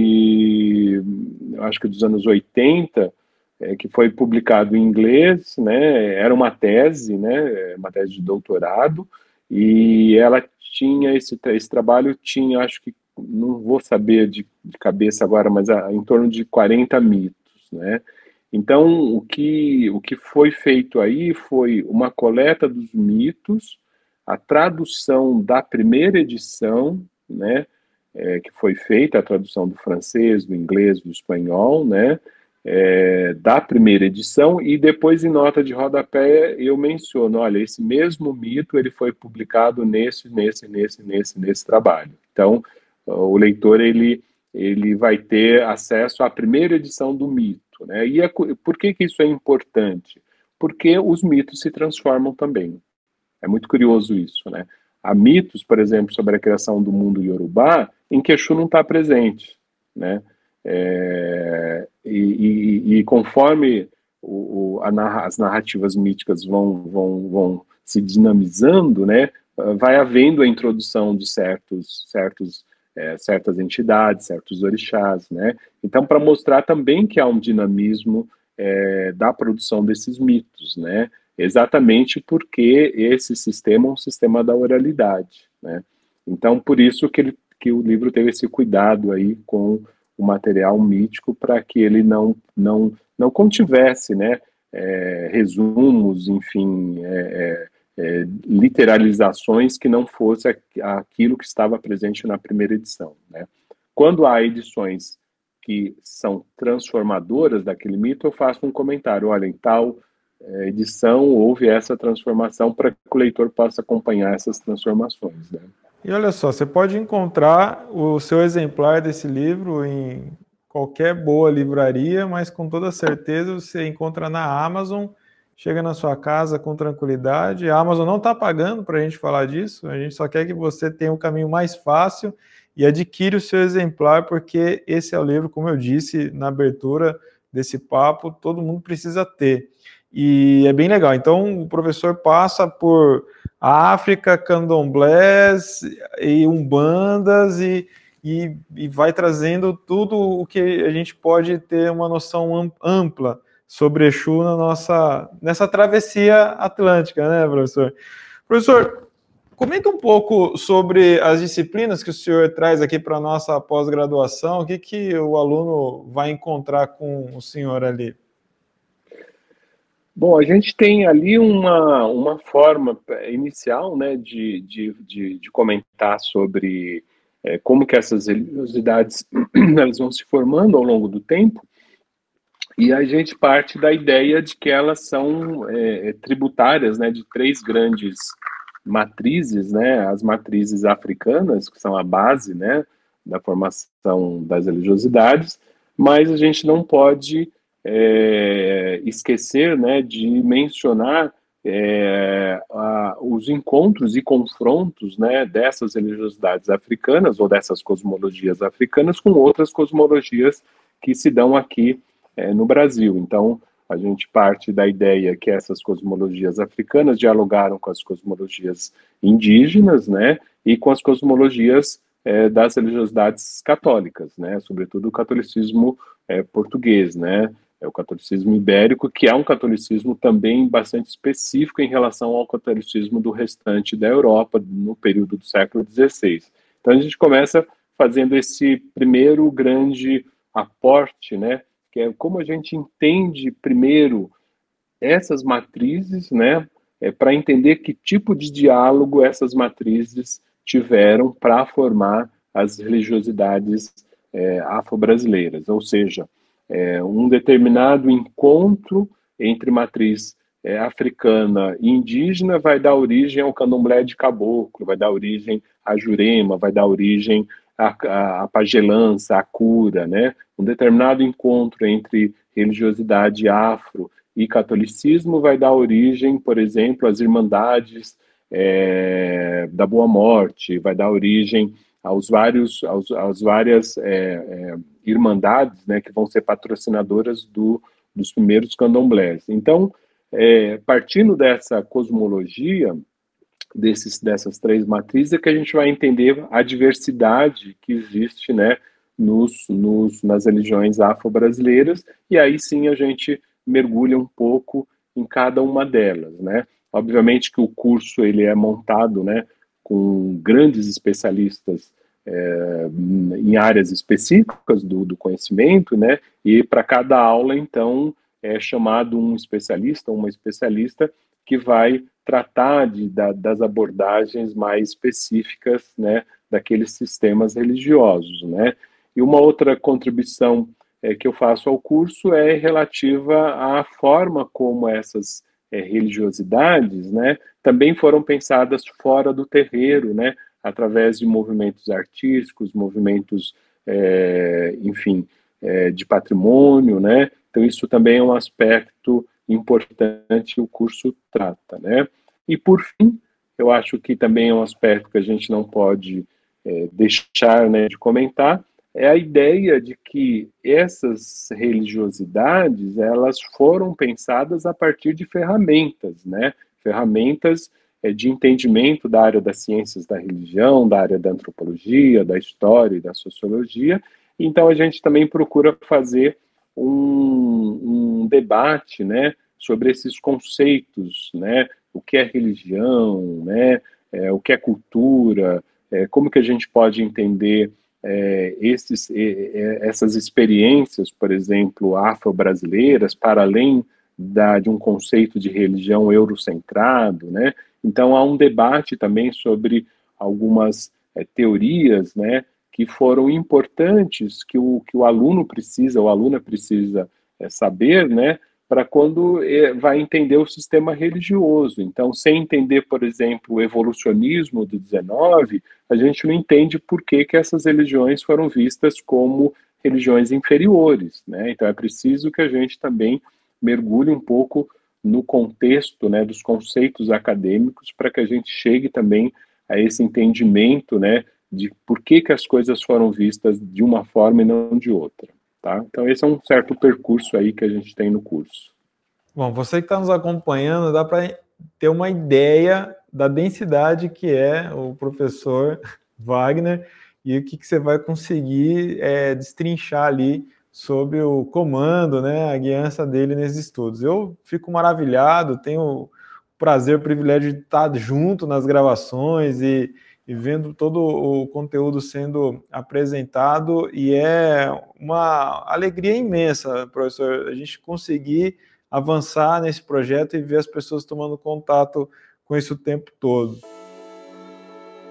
de, acho que dos anos oitenta, é, que foi publicado em inglês, né, era uma tese, né, uma tese de doutorado, e ela tinha, esse, esse trabalho tinha, acho que, não vou saber de, de cabeça agora, mas a, em torno de quarenta mitos, né? Então, o que, o que foi feito aí foi uma coleta dos mitos, a tradução da primeira edição, né, é, que foi feita, a tradução do francês, do inglês, do espanhol, né, é, da primeira edição, e depois em nota de rodapé eu menciono, olha, esse mesmo mito ele foi publicado nesse, nesse, nesse, nesse, nesse trabalho. Então, o leitor ele, ele vai ter acesso à primeira edição do mito, né? E é, por que, que isso é importante? Porque os mitos se transformam também. É muito curioso isso, né? Há mitos, por exemplo, sobre a criação do mundo Yorubá, em que Exu não está presente, né? É, e, e, e conforme o, o, a narra, as narrativas míticas vão, vão, vão se dinamizando, né? Vai havendo a introdução de certos, certos, é, certas entidades, certos orixás, né? Então, para mostrar também que há um dinamismo é, da produção desses mitos, né? Exatamente porque esse sistema é um sistema da oralidade, né? Então, por isso que, ele, que o livro teve esse cuidado aí com o material mítico para que ele não, não, não contivesse, né, é, resumos, enfim, é, é, literalizações que não fosse aquilo que estava presente na primeira edição, né? Quando há edições que são transformadoras daquele mito, eu faço um comentário, olha, em tal edição houve essa transformação para que o leitor possa acompanhar essas transformações, né? E olha só, você pode encontrar o seu exemplar desse livro em qualquer boa livraria, mas com toda certeza você encontra na Amazon, chega na sua casa com tranquilidade. A Amazon não está pagando para a gente falar disso, a gente só quer que você tenha um caminho mais fácil e adquire o seu exemplar, porque esse é o livro, como eu disse na abertura desse papo, todo mundo precisa ter. E é bem legal. Então, o professor passa por África, candomblés e umbandas e, e, e vai trazendo tudo o que a gente pode ter uma noção ampla sobre Exu na nossa, nessa travessia atlântica, né, professor? Professor, comenta um pouco sobre as disciplinas que o senhor traz aqui para a nossa pós-graduação. O que, que o aluno vai encontrar com o senhor ali? Bom, a gente tem ali uma, uma forma inicial, né, de, de, de, de comentar sobre é, como que essas religiosidades elas vão se formando ao longo do tempo, E a gente parte da ideia de que elas são é, tributárias, né, de três grandes matrizes, né, as matrizes africanas, que são a base, né, da formação das religiosidades, mas a gente não pode é, esquecer, né, de mencionar é, a, os encontros e confrontos, né, dessas religiosidades africanas ou dessas cosmologias africanas com outras cosmologias que se dão aqui é, no Brasil. Então, a gente parte da ideia que essas cosmologias africanas dialogaram com as cosmologias indígenas, né, e com as cosmologias é, das religiosidades católicas, né, sobretudo o catolicismo é, português, né, é o catolicismo ibérico, que é um catolicismo também bastante específico em relação ao catolicismo do restante da Europa no período do século dezesseis. Então a gente começa fazendo esse primeiro grande aporte, né, que é como a gente entende primeiro essas matrizes, né, é, para entender que tipo de diálogo essas matrizes tiveram para formar as religiosidades é, afro-brasileiras, ou seja, é, um determinado encontro entre matriz é, africana e indígena vai dar origem ao candomblé de caboclo, vai dar origem à jurema, vai dar origem à, à, à pagelança, à cura, né? Um determinado encontro entre religiosidade afro e catolicismo vai dar origem, por exemplo, às irmandades é, da Boa Morte, vai dar origem aos vários, aos, às várias é, é, irmandades, né, que vão ser patrocinadoras do, dos primeiros candomblés. Então, é, partindo dessa cosmologia, desses, dessas três matrizes, é que a gente vai entender a diversidade que existe, né, nos, nos, nas religiões afro-brasileiras, e aí sim a gente mergulha um pouco em cada uma delas, né. Obviamente que o curso ele é montado, né, com grandes especialistas é, em áreas específicas do, do conhecimento, né, e para cada aula, então, é chamado um especialista, uma especialista que vai tratar de, da, das abordagens mais específicas, né, daqueles sistemas religiosos, né. E uma outra contribuição é, que eu faço ao curso é relativa à forma como essas é, religiosidades, né, também foram pensadas fora do terreiro, né, através de movimentos artísticos, movimentos, é, enfim, é, de patrimônio, né. Então isso também é um aspecto importante que o curso trata, né. E por fim, eu acho que também é um aspecto que a gente não pode é, deixar, né, de comentar, é a ideia de que essas religiosidades elas foram pensadas a partir de ferramentas, né? Ferramentas é, de entendimento da área das ciências da religião, da área da antropologia, da história e da sociologia. Então a gente também procura fazer um, um debate, né, sobre esses conceitos, né? O que é religião, né? É, o que é cultura, é, como que a gente pode entender é, esses, é, essas experiências, por exemplo, afro-brasileiras, para além da, de um conceito de religião eurocentrado, né? Então, há um debate também sobre algumas é, teorias, né, que foram importantes, que o, que o aluno precisa, ou a aluna precisa é, saber, né, para quando é, vai entender o sistema religioso. Então, sem entender, por exemplo, o evolucionismo do dezenove, a gente não entende por que, que essas religiões foram vistas como religiões inferiores, né? Então, é preciso que a gente também mergulhe um pouco no contexto, né, dos conceitos acadêmicos para que a gente chegue também a esse entendimento, né, de por que, que as coisas foram vistas de uma forma e não de outra. Tá? Então, esse é um certo percurso aí que a gente tem no curso. Bom, você que está nos acompanhando, dá para ter uma ideia da densidade que é o professor Wagner e o que, que você vai conseguir é, destrinchar ali sobre o comando, né, a guiança dele nesses estudos. Eu fico maravilhado, tenho o prazer, o privilégio de estar junto nas gravações e e vendo todo o conteúdo sendo apresentado, e é uma alegria imensa, professor, a gente conseguir avançar nesse projeto e ver as pessoas tomando contato com isso o tempo todo.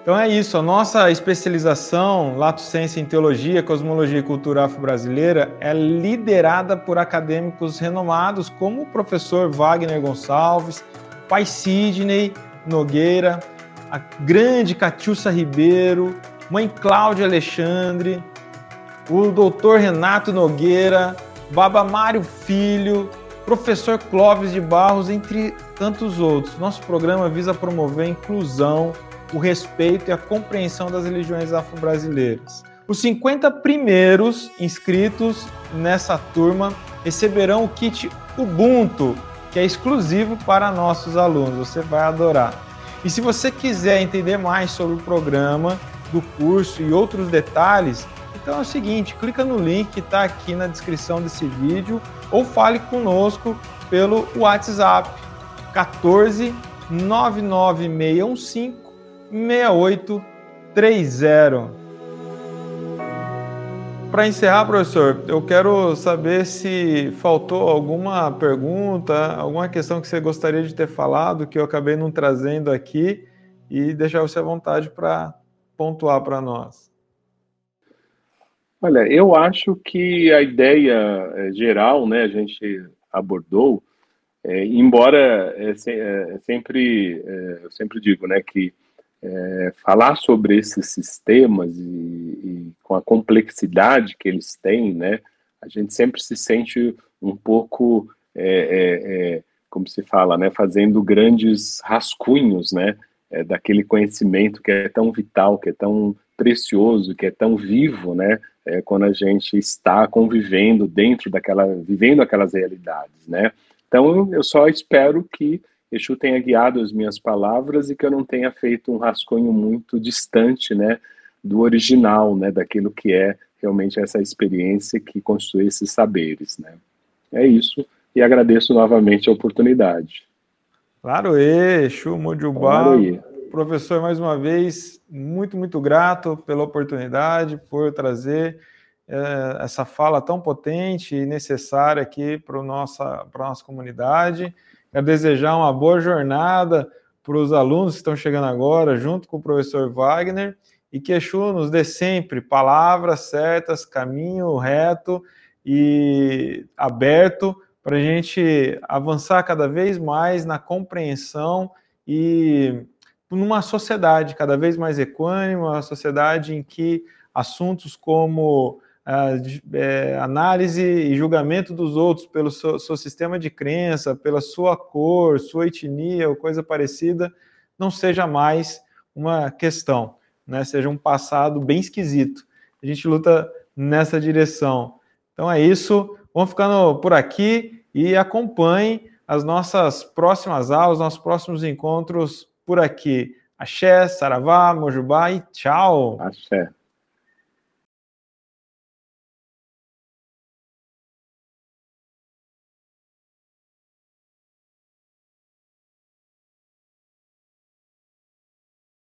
Então é isso, a nossa especialização, Lato Sensu em Teologia, Cosmologia e Cultura Afro-Brasileira, é liderada por acadêmicos renomados como o professor Wagner Gonçalves, pai Sidney Nogueira, a grande Catiúcia Ribeiro, mãe Cláudia Alexandre, o doutor Renato Nogueira, Baba Mário Filho, professor Clóvis de Barros, entre tantos outros. Nosso programa visa promover a inclusão, o respeito e a compreensão das religiões afro-brasileiras. Os cinquenta primeiros inscritos nessa turma receberão o kit Ubuntu, que é exclusivo para nossos alunos. Você vai adorar. E se você quiser entender mais sobre o programa, do curso e outros detalhes, então é o seguinte, clica no link que está aqui na descrição desse vídeo ou fale conosco pelo WhatsApp quatorze, nove nove seis um cinco, seis oito três zero. Para encerrar, professor, eu quero saber se faltou alguma pergunta, alguma questão que você gostaria de ter falado, que eu acabei não trazendo aqui, e deixar você à vontade para pontuar para nós. Olha, eu acho que a ideia é, geral, né, a gente abordou, é, embora é, é, sempre, é, eu sempre digo, né, que é, falar sobre esses sistemas e, e com a complexidade que eles têm, né, a gente sempre se sente um pouco, é, é, é, como se fala, né, fazendo grandes rascunhos, né, é, daquele conhecimento que é tão vital, que é tão precioso, que é tão vivo, né, é, quando a gente está convivendo dentro daquela, vivendo aquelas realidades, né. Então, eu só espero que Exu tenha guiado as minhas palavras e que eu não tenha feito um rascunho muito distante, né, do original, né, daquilo que é realmente essa experiência que constitui esses saberes, né. É isso, e agradeço novamente a oportunidade. Claro, Exu, Mojubá. Claro, professor, mais uma vez, muito, muito grato pela oportunidade, por trazer é, essa fala tão potente e necessária aqui para a nossa, para a nossa comunidade. Quero desejar uma boa jornada para os alunos que estão chegando agora, junto com o professor Wagner, e que Exu nos dê sempre palavras certas, caminho reto e aberto para a gente avançar cada vez mais na compreensão e numa sociedade cada vez mais equânime, uma sociedade em que assuntos como Uh, é, análise e julgamento dos outros pelo seu, seu sistema de crença, pela sua cor, sua etnia ou coisa parecida, não seja mais uma questão, né? Seja um passado bem esquisito. A gente luta nessa direção. Então é isso, vamos ficando por aqui e acompanhem as nossas próximas aulas, nossos próximos encontros por aqui. Axé, Saravá, Mojubá e tchau! Axé.